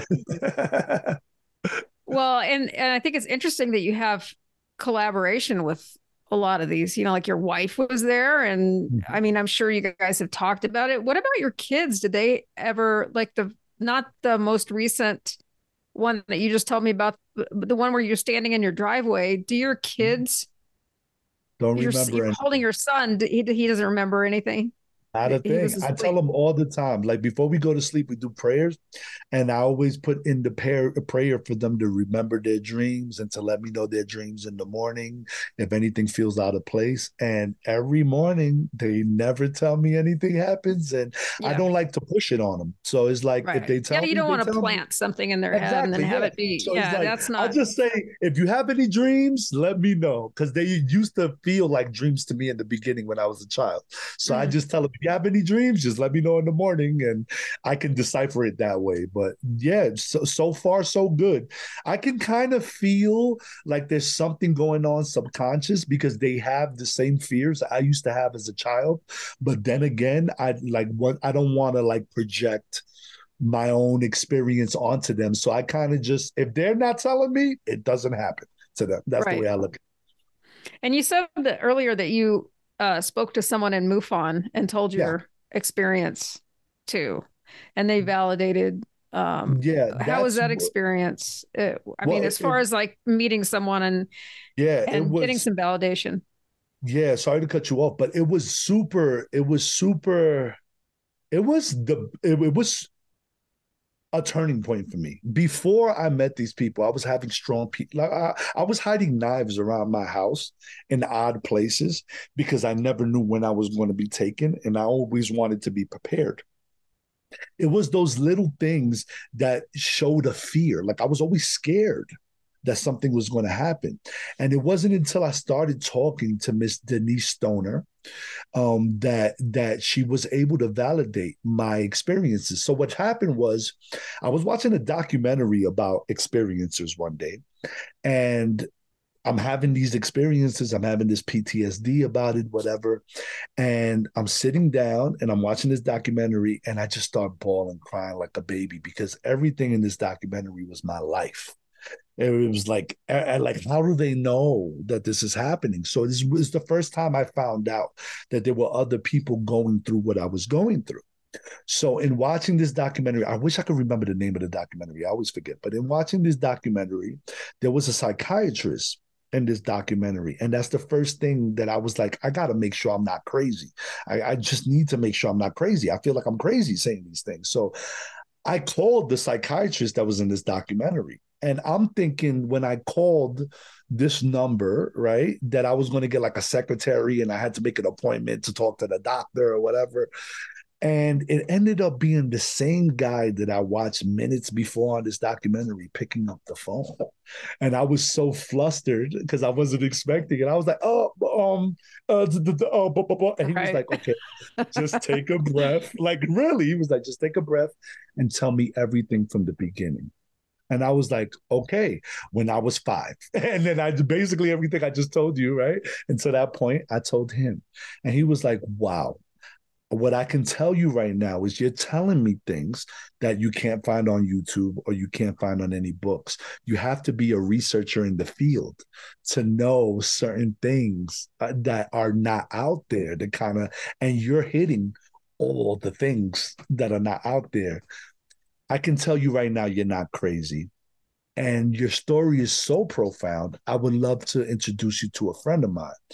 S6: what...
S5: Well, and, and I think it's interesting that you have collaboration with a lot of these, you know, like your wife was there. And I mean, I'm sure you guys have talked about it. What about your kids? Did they ever, like the, not the most recent one that you just told me about, the one where you're standing in your driveway, do your kids
S6: don't
S5: you're,
S6: remember
S5: you're holding your son, he, he doesn't remember anything?
S6: Not a thing. I tell them all the time, like before we go to sleep, we do prayers. And I always put in the prayer, prayer for them to remember their dreams and to let me know their dreams in the morning, if anything feels out of place. And every morning, they never tell me anything happens. And yeah. I don't like to push it on them. So it's like, right. if they tell
S5: yeah,
S6: me.
S5: you don't
S6: me,
S5: want to plant me. something in their exactly, head and then have
S6: yeah.
S5: it be.
S6: So
S5: yeah,
S6: like,
S5: that's not.
S6: I'll just say, if you have any dreams, let me know. Because they used to feel like dreams to me in the beginning when I was a child. So mm. I just tell them, if you have any dreams, just let me know in the morning and I can decipher it that way. But yeah, so, so far so good. I can kind of feel like there's something going on subconscious because they have the same fears I used to have as a child. But then again, I like what I don't want to like project my own experience onto them. So I kind of just, if they're not telling me, it doesn't happen to them. That's right. the way I look at it.
S5: And you said that earlier that you uh, spoke to someone in MUFON and told your yeah. experience too, and they validated. Um,
S6: yeah.
S5: How was that
S6: that's-
S5: experience? Uh, I
S6: Well,
S5: mean, as
S6: it-
S5: far as like meeting someone and
S6: Yeah, it
S5: and getting
S6: was.
S5: some validation.
S6: Yeah, sorry to cut you off, but it was super. It was super. It was the. It, it was a turning point for me. Before I met these people, I was having strong people. Like I, I was hiding knives around my house in odd places because I never knew when I was going to be taken, and I always wanted to be prepared. It was those little things that showed a fear. Like I was always scared that something was going to happen. And it wasn't until I started talking to Miss Denise Stoner um, that that she was able to validate my experiences. So what happened was I was watching a documentary about experiencers one day, and I'm having these experiences. I'm having this P T S D about it, whatever. And I'm sitting down and I'm watching this documentary, and I just start bawling, crying like a baby because everything in this documentary was my life. It was like, I, like, how do they know that this is happening? So this was the first time I found out that there were other people going through what I was going through. So in watching this documentary, I wish I could remember the name of the documentary. I always forget. But in watching this documentary, there was a psychiatrist in this documentary. And that's the first thing that I was like, I got to make sure I'm not crazy. I, I just need to make sure I'm not crazy. I feel like I'm crazy saying these things. So I called the psychiatrist that was in this documentary. And I'm thinking when I called this number, right, that I was going to get like a secretary and I had to make an appointment to talk to the doctor or whatever. And it ended up being the same guy that I watched minutes before on this documentary picking up the phone. And I was so flustered because I wasn't expecting it. I was like, oh, um, uh, oh, blah, blah, blah. And he was like, okay, just take a breath. Like, really? He was like, just take a breath and tell me everything from the beginning. And I was like, okay, when I was five. And then I basically everything I just told you, right? And to that point, I told him. And he was like, wow. What I can tell you right now is you're telling me things that you can't find on YouTube or you can't find on any books. You have to be a researcher in the field to know certain things uh, that are not out there, that kind of, and you're hitting all the things that are not out there. I can tell you right now, you're not crazy. And your story is so profound. I would love to introduce you to a friend of mine.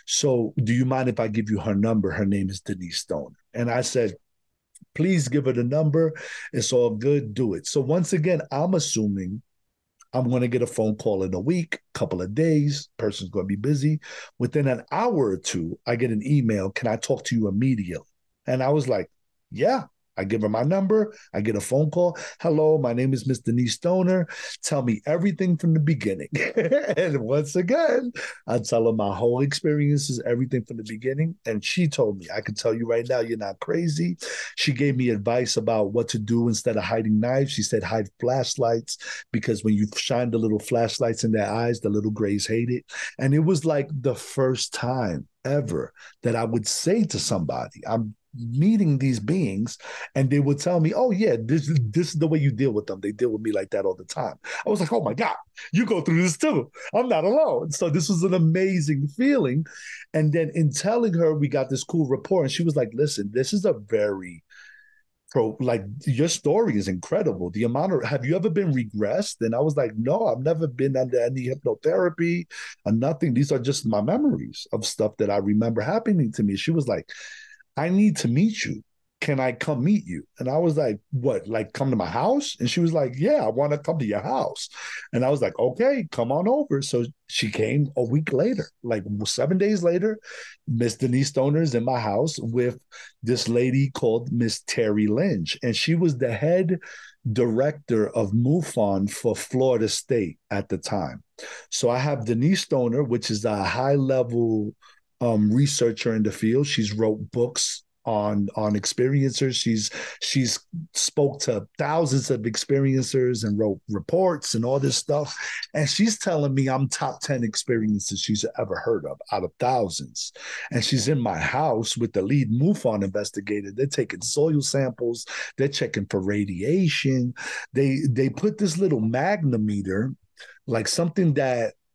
S6: So do you mind if I give you her number? Her name is Denise Stoner. And I said, please give her the number. It's all good. Do it. So once again, I'm assuming I'm going to get a phone call in a week, couple of days. Person's going to be busy. Within an hour or two, I get an email. Can I talk to you immediately? And I was like, yeah. I give her my number. I get a phone call. Hello, my name is Miss Denise Stoner. Tell me everything from the beginning. And once again, I tell her my whole experiences, everything from the beginning. And she told me, I can tell you right now, you're not crazy. She gave me advice about what to do instead of hiding knives. She said, hide flashlights, because when you shine the little flashlights in their eyes, the little grays hate it. And it was like the first time ever that I would say to somebody, I'm meeting these beings, and they would tell me, oh yeah, this, this is the way you deal with them. They deal with me like that all the time. I was like, oh my God, you go through this too. I'm not alone. So this was an amazing feeling. And then in telling her, we got this cool rapport, and she was like, listen, this is a very pro, like your story is incredible. The amount of, have you ever been regressed? And I was like, no, I've never been under any hypnotherapy or nothing. These are just my memories of stuff that I remember happening to me. She was like, I need to meet you. Can I come meet you? And I was like, what, like come to my house? And she was like, yeah, I want to come to your house. And I was like, okay, come on over. So she came a week later, like seven days later. Miss Denise Stoner is in my house with this lady called Miss Terry Lynch. And she was the head director of MUFON for Florida State at the time. So I have Denise Stoner, which is a high level Um, researcher in the field. She's wrote books on on experiencers. She's she's spoke to thousands of experiencers and wrote reports and all this stuff. And she's telling me I'm top ten experiencers she's ever heard of out of thousands. And she's in my house with the lead MUFON investigator. They're taking soil samples. They're checking for radiation. They they put this little magnometer, like something that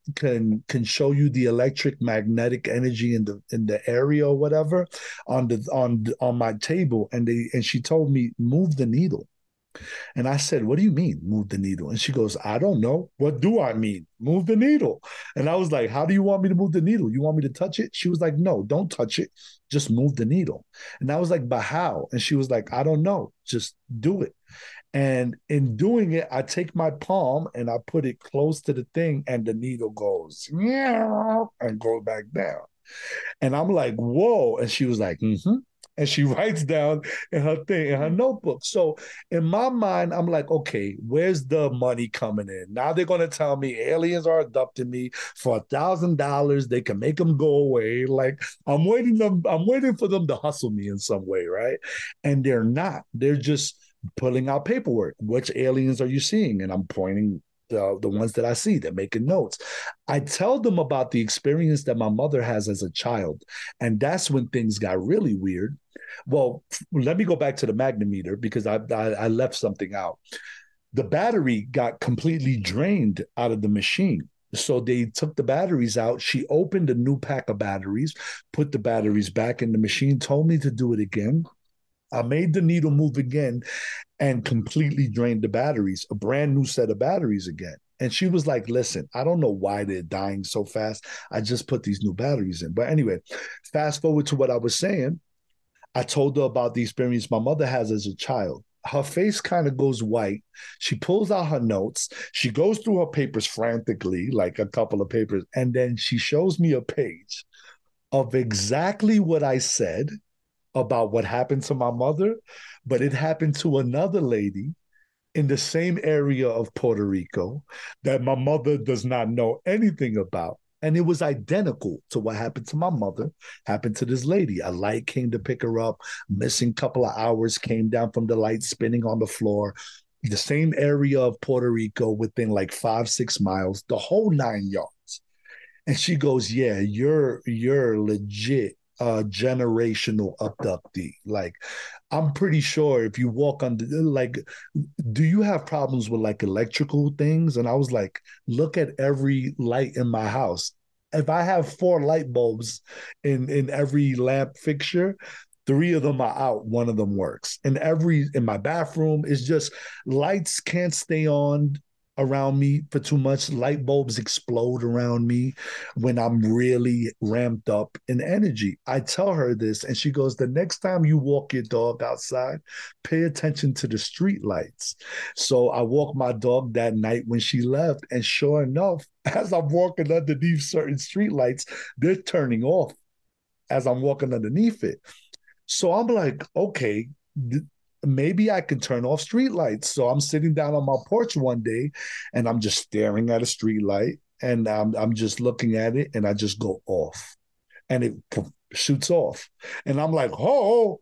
S6: can can show you the electric magnetic energy in the in the area or whatever on the on on my table, and they and she told me move the needle. And I said, what do you mean, move the needle? And she goes, I don't know. What do I mean? Move the needle. And I was like, how do you want me to move the needle? You want me to touch it? She was like, no, don't touch it. Just move the needle. And I was like, but how? And she was like, I don't know. Just do it. And in doing it, I take my palm and I put it close to the thing, and the needle goes, meow, and goes back down. And I'm like, whoa. And she was like, mm-hmm. And she writes down in her thing, in her notebook. So in my mind, I'm like, okay, where's the money coming in? Now they're going to tell me aliens are abducting me for a thousand dollars. They can make them go away. Like I'm waiting them, I'm waiting for them to hustle me in some way, right? And they're not. They're just pulling out paperwork. Which aliens are you seeing? And I'm pointing the, the ones that I see. They're making notes. I tell them about the experience that my mother has as a child. And that's when things got really weird. Well, let me go back to the magnemeter because I, I, I left something out. The battery got completely drained out of the machine. So they took the batteries out. She opened a new pack of batteries, put the batteries back in the machine, told me to do it again. I made the needle move again and completely drained the batteries, a brand new set of batteries again. And she was like, listen, I don't know why they're dying so fast. I just put these new batteries in. But anyway, fast forward to what I was saying. I told her about the experience my mother has as a child. Her face kind of goes white. She pulls out her notes. She goes through her papers frantically, like a couple of papers. And then she shows me a page of exactly what I said about what happened to my mother, but it happened to another lady in the same area of Puerto Rico that my mother does not know anything about. And it was identical to what happened to my mother, happened to this lady. A light came to pick her up, missing couple of hours, came down from the light, spinning on the floor. The same area of Puerto Rico within like five, six miles, the whole nine yards. And she goes, yeah, you're you're legit uh, generational abductee. Like, I'm pretty sure if you walk on the, like, do you have problems with like electrical things? And I was like, look at every light in my house. If I have four light bulbs in, in every lamp fixture, three of them are out, one of them works. And every, in my bathroom, is just lights can't stay on around me for too much. Light bulbs explode around me when I'm really ramped up in energy. I tell her this, and she goes, the next time you walk your dog outside, pay attention to the street lights. So I walked my dog that night when she left, and sure enough, as I'm walking underneath certain street lights, they're turning off as I'm walking underneath it. So I'm like, okay, th- maybe I can turn off streetlights. So I'm sitting down on my porch one day and I'm just staring at a streetlight, and I'm, I'm just looking at it, and I just go off, and it shoots off. And I'm like, oh,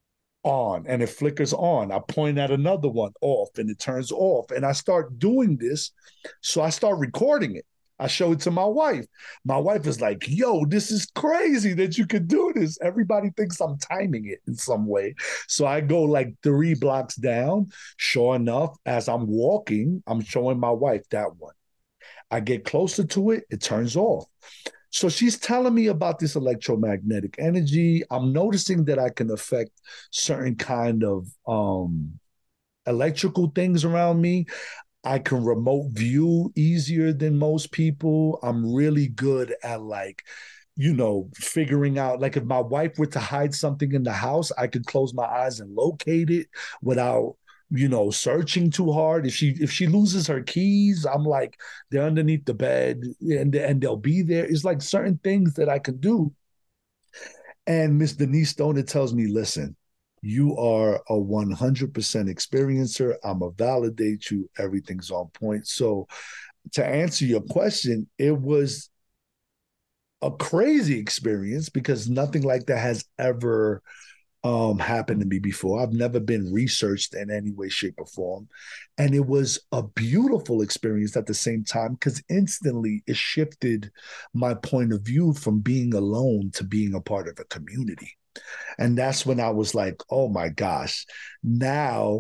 S6: on, and it flickers on. I point at another one, off, and it turns off. And I start doing this. So I start recording it. I show it to my wife. My wife is like, yo, this is crazy that you can do this. Everybody thinks I'm timing it in some way. So I go like three blocks down. Sure enough, as I'm walking, I'm showing my wife that one. I get closer to it, it turns off. So she's telling me about this electromagnetic energy. I'm noticing that I can affect certain kind of um, electrical things around me. I can remote view easier than most people. I'm really good at like, you know, figuring out, like if my wife were to hide something in the house, I could close my eyes and locate it without, you know, searching too hard. If she if she loses her keys, I'm like, they're underneath the bed and, and they'll be there. It's like certain things that I can do. And Miss Denise Stoner tells me, listen, you are a one hundred percent experiencer. I'm going to validate you. Everything's on point. So to answer your question, it was a crazy experience because nothing like that has ever um, happened to me before. I've never been researched in any way, shape, or form. And it was a beautiful experience at the same time because instantly it shifted my point of view from being alone to being a part of a community. And that's when I was like, oh my gosh, now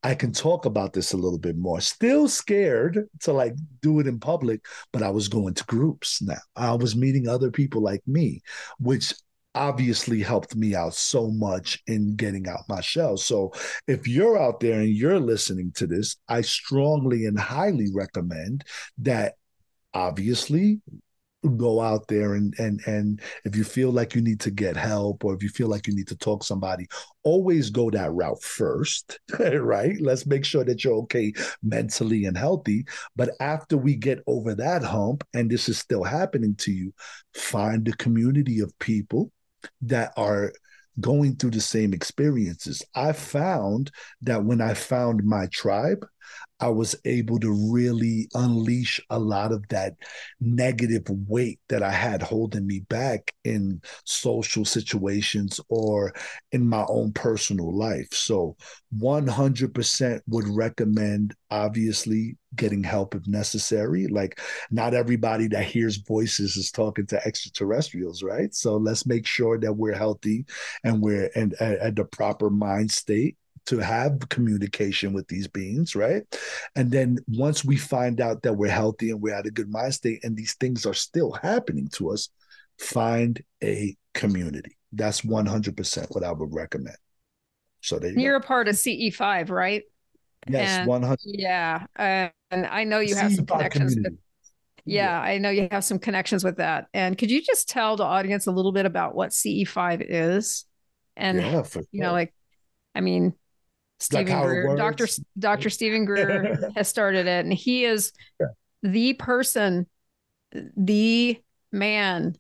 S6: I can talk about this a little bit more. Still scared to like do it in public, but I was going to groups now. I was meeting other people like me, which obviously helped me out so much in getting out my shell. So if you're out there and you're listening to this, I strongly and highly recommend that obviously go out there and and and if you feel like you need to get help, or if you feel like you need to talk to somebody, always go that route first, right? Let's make sure that you're okay mentally and healthy. But after we get over that hump and this is still happening to you, find a community of people that are going through the same experiences. I found that when I found my tribe, I was able to really unleash a lot of that negative weight that I had holding me back in social situations or in my own personal life. So one hundred percent would recommend, obviously, getting help if necessary. Like, not everybody that hears voices is talking to extraterrestrials, right? So let's make sure that we're healthy and we're in, at, at the proper mind state to have communication with these beings, right? And then once we find out that we're healthy and we're at a good mind state and these things are still happening to us, find a community. That's one hundred percent what I would recommend. So there you
S5: You're
S6: go.
S5: a part of C E five, right?
S6: Yes,
S5: And,
S6: one hundred.
S5: Yeah. Uh, and I know you have some connections. With, yeah, yeah, I know you have some connections with that. And could you just tell the audience a little bit about what C E five is? And,
S6: yeah, for
S5: you
S6: sure.
S5: know, like, I mean, Stephen
S6: Like
S5: Greer, Doctor Doctor Stephen Greer has started it, and he is yeah. the person, the man,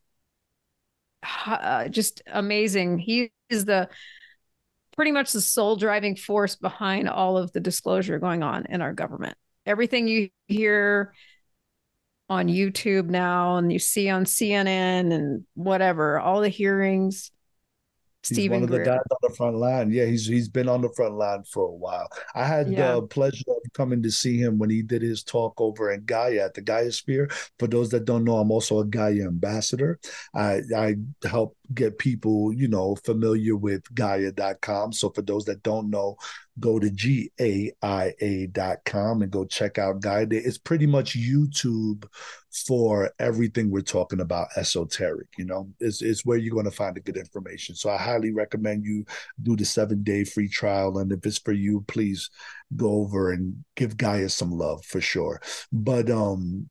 S5: uh, just amazing. He is the pretty much the sole driving force behind all of the disclosure going on in our government. Everything you hear on YouTube now and you see on C N N and whatever, all the hearings.
S6: He's
S5: Stephen
S6: one of
S5: Greer.
S6: the guys on the front line. Yeah, he's he's been on the front line for a while. I had
S5: yeah.
S6: the pleasure of coming to see him when he did his talk over in Gaia at the Gaia Sphere. For those that don't know, I'm also a Gaia ambassador. I I help get people, you know, familiar with Gaia dot com. So for those that don't know, go to G A I A dot com and go check out Gaia. It's pretty much YouTube for everything we're talking about esoteric, you know, it's, it's where you're going to find the good information. So I highly recommend you do the seven day free trial. And if it's for you, please go over and give Gaia some love for sure. But um,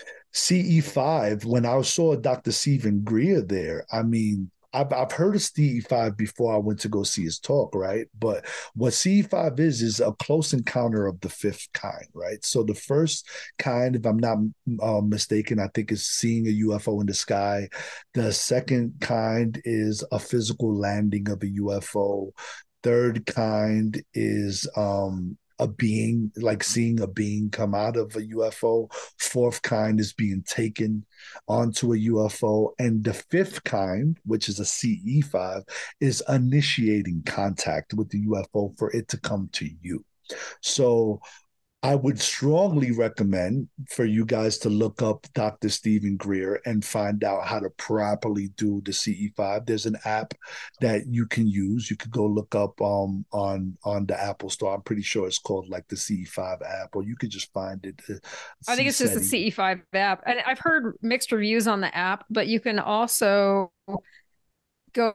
S6: C E five, when I saw Doctor Stephen Greer there, I mean, I've, I've heard of C E five before I went to go see his talk, right? But what C E five is, is a close encounter of the fifth kind, right? So the first kind, if I'm not uh, mistaken, I think is seeing a U F O in the sky. The second kind is a physical landing of a U F O. Third kind is um, a being, like seeing a being come out of a U F O. Fourth kind is being taken onto a U F O. And the fifth kind, which is a C E five, is initiating contact with the U F O for it to come to you. So I would strongly recommend for you guys to look up Doctor Stephen Greer and find out how to properly do the C E five. There's an app that you can use. You could go look up um, on on the Apple Store. I'm pretty sure it's called like the C E five app, or you could just find it. Uh,
S5: I think it's just the C E five app. And I've heard mixed reviews on the app, but you can also go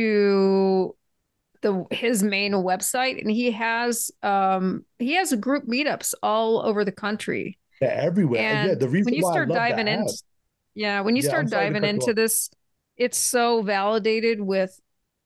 S5: to the his main website, and he has um he has a group meetups all over the country.
S6: Yeah, everywhere.
S5: And
S6: yeah, the reason
S5: when you
S6: why
S5: start
S6: I love
S5: diving
S6: that
S5: into
S6: app.
S5: yeah, when you
S6: Yeah,
S5: start
S6: I'm sorry to
S5: diving
S6: cut you
S5: into
S6: off.
S5: this, it's so validated with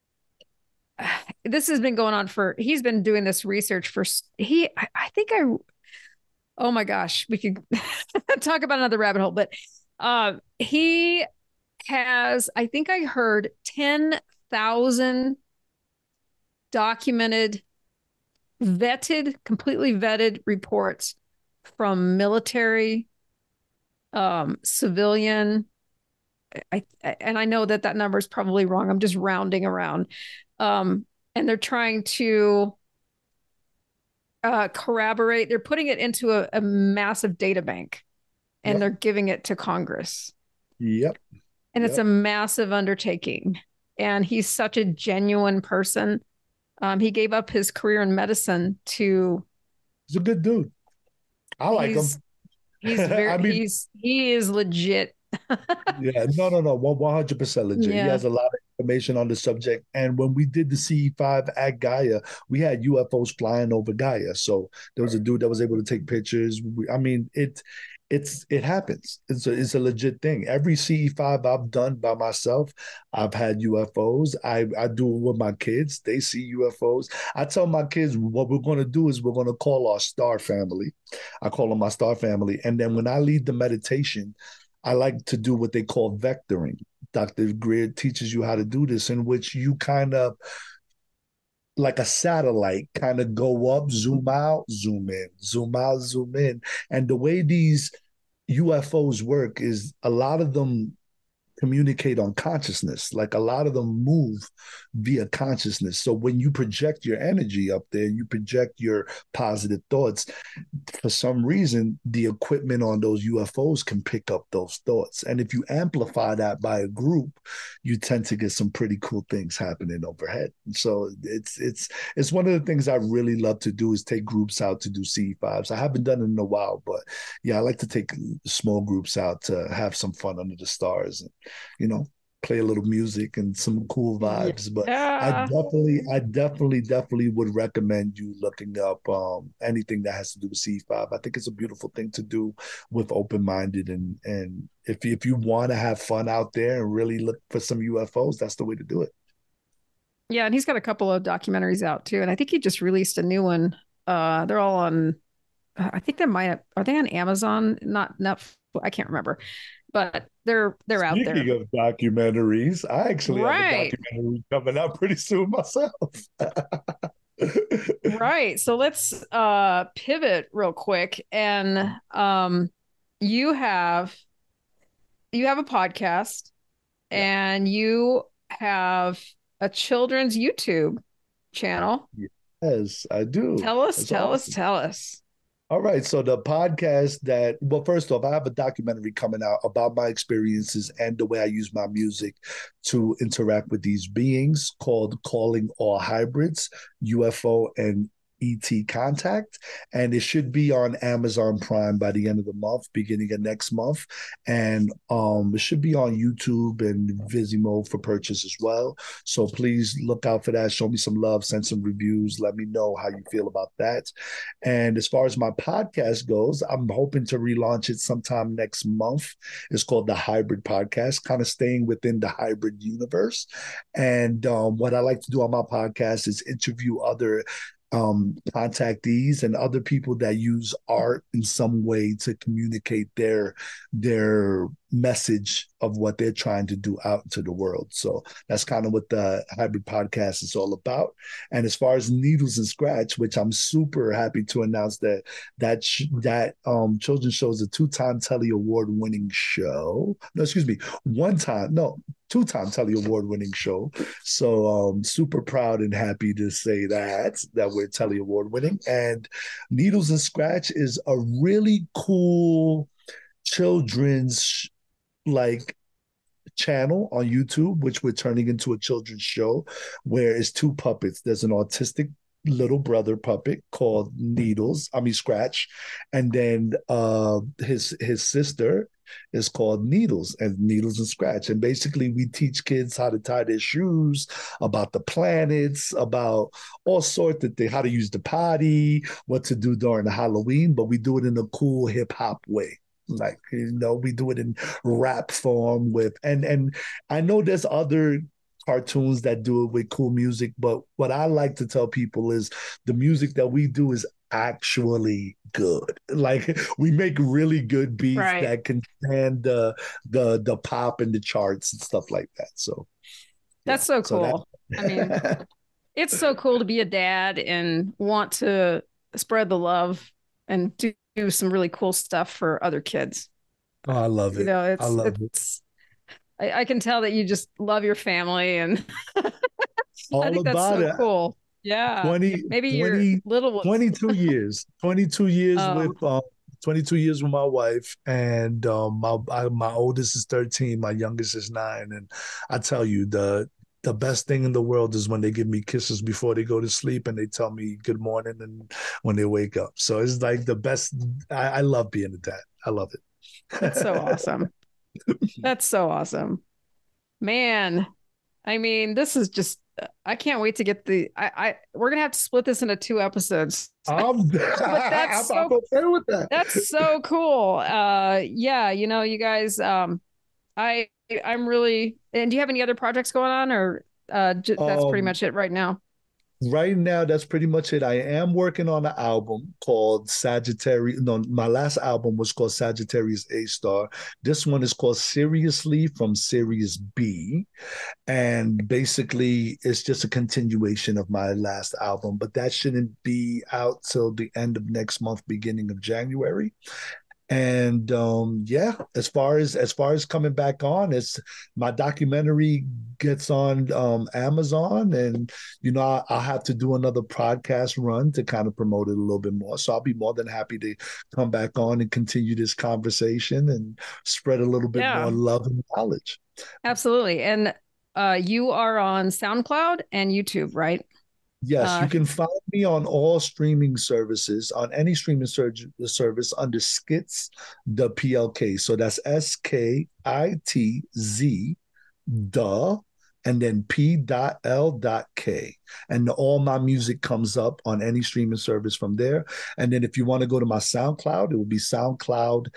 S5: this has been going on for he's been doing this research for he I, I think I oh my gosh, we could talk about another rabbit hole, but uh, he has, I think I heard ten thousand documented, vetted, completely vetted reports from military, um, civilian. I, and I know that that number is probably wrong. I'm just rounding around. Um, and they're trying to uh, corroborate. They're putting it into a, a massive data bank, and
S6: Yep.
S5: they're giving it to Congress.
S6: Yep.
S5: And it's
S6: Yep.
S5: a massive undertaking. And he's such a genuine person. Um, he gave up his career in medicine to
S6: He's a good dude. I like
S5: he's,
S6: him.
S5: He's very,
S6: I mean,
S5: he's, he is legit.
S6: yeah, no, no, no, one hundred percent legit.
S5: Yeah.
S6: He has a lot of information on the subject. And when we did the C E five at Gaia, we had U F Os flying over Gaia. So there was a dude that was able to take pictures. We, I mean, it, it's it happens. It's a, it's a legit thing. Every C E five I've done by myself, I've had U F Os. I, I do it with my kids. They see U F Os. I tell my kids what we're going to do is we're going to call our star family. I call them my star family. And then when I lead the meditation, I like to do what they call vectoring. Doctor Greer teaches you how to do this, in which you kind of, like a satellite, kind of go up, zoom out, zoom in, zoom out, zoom in. And the way these U F Os work is a lot of them communicate on consciousness. Like a lot of them move via consciousness. So when you project your energy up there, you project your positive thoughts. For some reason, the equipment on those U F Os can pick up those thoughts. And if you amplify that by a group, you tend to get some pretty cool things happening overhead. And so it's it's it's one of the things I really love to do is take groups out to do C E fives. I haven't done it in a while, but yeah, I like to take small groups out to have some fun under the stars and, you know, play a little music and some cool vibes. But
S5: Yeah.
S6: I definitely, I definitely, definitely would recommend you looking up um, anything that has to do with C E five. I think it's a beautiful thing to do with open-minded. And and if, if you want to have fun out there and really look for some U F Os, that's the way to do it.
S5: Yeah, and he's got a couple of documentaries out too. And I think he just released a new one. Uh, they're all on, I think they might have, are they on Amazon? Not, not, I can't remember. But they're they're out there.
S6: Speaking of documentaries, I actually
S5: right.
S6: have a documentary coming out pretty soon myself.
S5: Right. So let's uh, pivot real quick. And um, you have you have a podcast, yeah. and you have a children's YouTube channel.
S6: Yes, I do.
S5: Tell us,
S6: That's
S5: tell
S6: awesome.
S5: us, tell us.
S6: All right. So the podcast that, well, first off, I have a documentary coming out about my experiences and the way I use my music to interact with these beings called Calling All Hybrids, U F O and E T Contact. And it should be on Amazon Prime by the end of the month, beginning of next month. And um, it should be on YouTube and Vizimo for purchase as well. So please look out for that. Show me some love, send some reviews. Let me know how you feel about that. And as far as my podcast goes, I'm hoping to relaunch it sometime next month. It's called The Hybrid Podcast, kind of staying within the hybrid universe. And um, what I like to do on my podcast is interview other Um, contactees and other people that use art in some way to communicate their their message of what they're trying to do out into the world. So that's kind of what the Hybrid Podcast is all about. And as far as Needles and Scratch, which I'm super happy to announce that that sh- that um, children's show is a two-time Telly Award-winning show. No, excuse me, one time, no, two-time Telly Award-winning show. So um, super proud and happy to say that, that we're Telly Award-winning. And Needles and Scratch is a really cool children's like channel on YouTube, which we're turning into a children's show where it's two puppets. There's an autistic little brother puppet called Needles, I mean Scratch, and then uh, his his sister is called Needles, and Needles and Scratch. And basically we teach kids how to tie their shoes, about the planets, about all sorts of things, how to use the potty, what to do during the Halloween, but we do it in a cool hip hop way. Like, you know, we do it in rap form with, and and I know there's other cartoons that do it with cool music, but what I like to tell people is the music that we do is actually good. Like, we make really good beats right. that can stand the the the pop and the charts and stuff like that. So
S5: that's yeah. so cool. So that... I mean, it's so cool to be a dad and want to spread the love and do do some really cool stuff for other kids.
S6: Oh, I love it.
S5: You know, it's,
S6: I love
S5: it's, it. I, I can tell that you just love your family, and
S6: all
S5: I think
S6: about
S5: that's so
S6: it.
S5: Cool. Yeah.
S6: twenty,
S5: maybe
S6: twenty,
S5: your little ones.
S6: twenty-two years, twenty-two years
S5: um,
S6: with, um, twenty-two years with my wife, and um, my I, my oldest is thirteen, my youngest is nine, and I tell you, the the best thing in the world is when they give me kisses before they go to sleep and they tell me good morning and when they wake up. So it's like the best. I, I love being a dad. I love it.
S5: That's so awesome. That's so awesome, man. I mean, this is just, I can't wait to get the, I, I we're going to have to split this into two episodes.
S6: I'm,
S5: but that's so,
S6: I'm okay with that.
S5: That's so cool. Uh, yeah. You know, you guys, um, I, I'm really, and do you have any other projects going on or uh, j- that's um, pretty much it right now?
S6: Right now, that's pretty much it. I am working on an album called Sagittarius. No, my last album was called Sagittarius A-Star. This one is called Seriously from Sirius B. And basically, it's just a continuation of my last album, but that shouldn't be out till the end of next month, beginning of January. And um, yeah, as far as as far as coming back on, it's my documentary gets on um, Amazon, and you know I, I'll have to do another podcast run to kind of promote it a little bit more. So I'll be more than happy to come back on and continue this conversation and spread a little bit yeah. more love and knowledge.
S5: Absolutely, and uh, you are on SoundCloud and YouTube, right?
S6: Yes, uh, you can find me on all streaming services, on any streaming sur- service under Skitz the P L K. So that's S K I T Z, duh, and then P L K. And all my music comes up on any streaming service from there. And then if you want to go to my SoundCloud, it will be soundcloud.com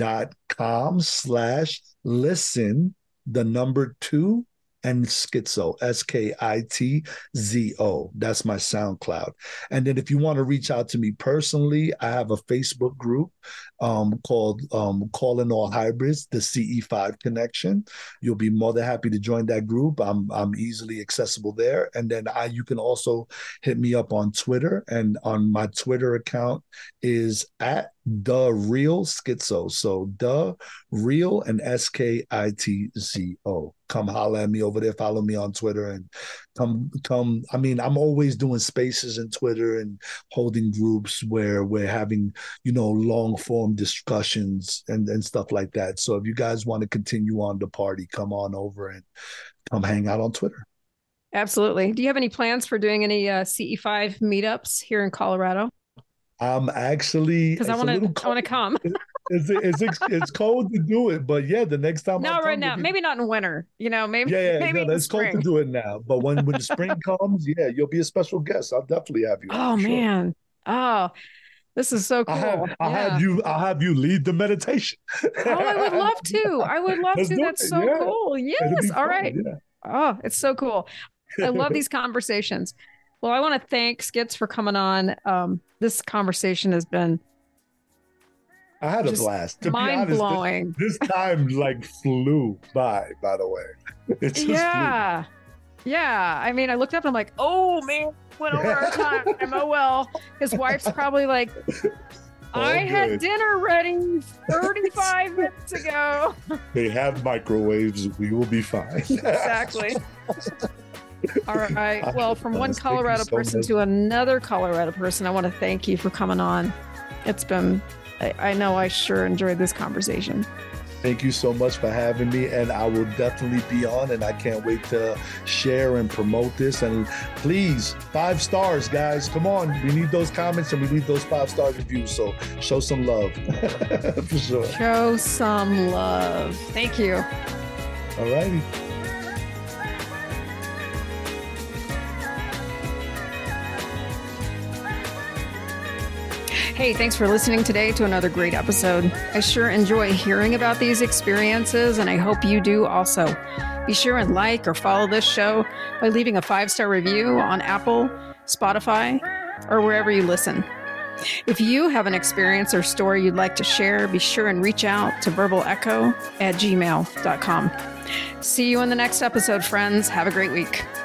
S6: slash listen, the number two, and Skitzo, S K I T Z O. That's my SoundCloud. And then if you want to reach out to me personally, I have a Facebook group um, called um, Calling All Hybrids, the C E five Connection. You'll be more than happy to join that group. I'm I'm easily accessible there. And then I you can also hit me up on Twitter. And on my Twitter account is at The Real Skitzo. So The Real and S K I T Z O. Come holler at me over there. Follow me on Twitter and come, come. I mean, I'm always doing spaces in Twitter and holding groups where we're having, you know, long form discussions and, and stuff like that. So if you guys want to continue on the party, come on over and come hang out on Twitter.
S5: Absolutely. Do you have any plans for doing any uh, C E five meetups here in Colorado?
S6: I'm actually
S5: because I want to. I want to come.
S6: It's, it's it's it's cold to do it, but yeah, the next time.
S5: No, right now, be... maybe not in winter. You know, maybe.
S6: Yeah, yeah,
S5: maybe
S6: no, it's cold to do it now. But when when the spring comes, yeah, you'll be a special guest. I'll definitely have you.
S5: Oh man, sure. Oh, this is so cool.
S6: I have, I'll
S5: yeah.
S6: have you. I'll have you lead the meditation.
S5: Oh, I would love to. I would love
S6: Let's
S5: to. That's
S6: it.
S5: so
S6: yeah.
S5: cool. Yes. All fun. Right.
S6: Yeah.
S5: Oh, it's so cool. I love these conversations. Well, I want to thank Skitz for coming on. Um, this conversation has been.
S6: I had a blast. To
S5: mind
S6: be honest,
S5: blowing.
S6: This, this time like flew by. By the way, it just
S5: yeah, flew. Yeah. I mean, I looked up and I'm like, oh man, went over our time. Oh well. His wife's probably like, I good. had dinner ready thirty-five minutes ago.
S6: They have microwaves. We will be fine.
S5: Exactly. All right. Well, from one Colorado so person much. to another Colorado person, I want to thank you for coming on. It's been, I, I know I sure enjoyed this conversation.
S6: Thank you so much for having me, and I will definitely be on, and I can't wait to share and promote this. And please, five stars, guys. Come on. We need those comments and we need those five-star reviews, so show some love. For sure.
S5: Show some love. Thank you.
S6: All righty.
S5: Hey, thanks for listening today to another great episode. I sure enjoy hearing about these experiences, and I hope you do also. Be sure and like or follow this show by leaving a five-star review on Apple, Spotify, or wherever you listen. If you have an experience or story you'd like to share, be sure and reach out to verbal echo at gmail dot com. See you in the next episode, friends. Have a great week.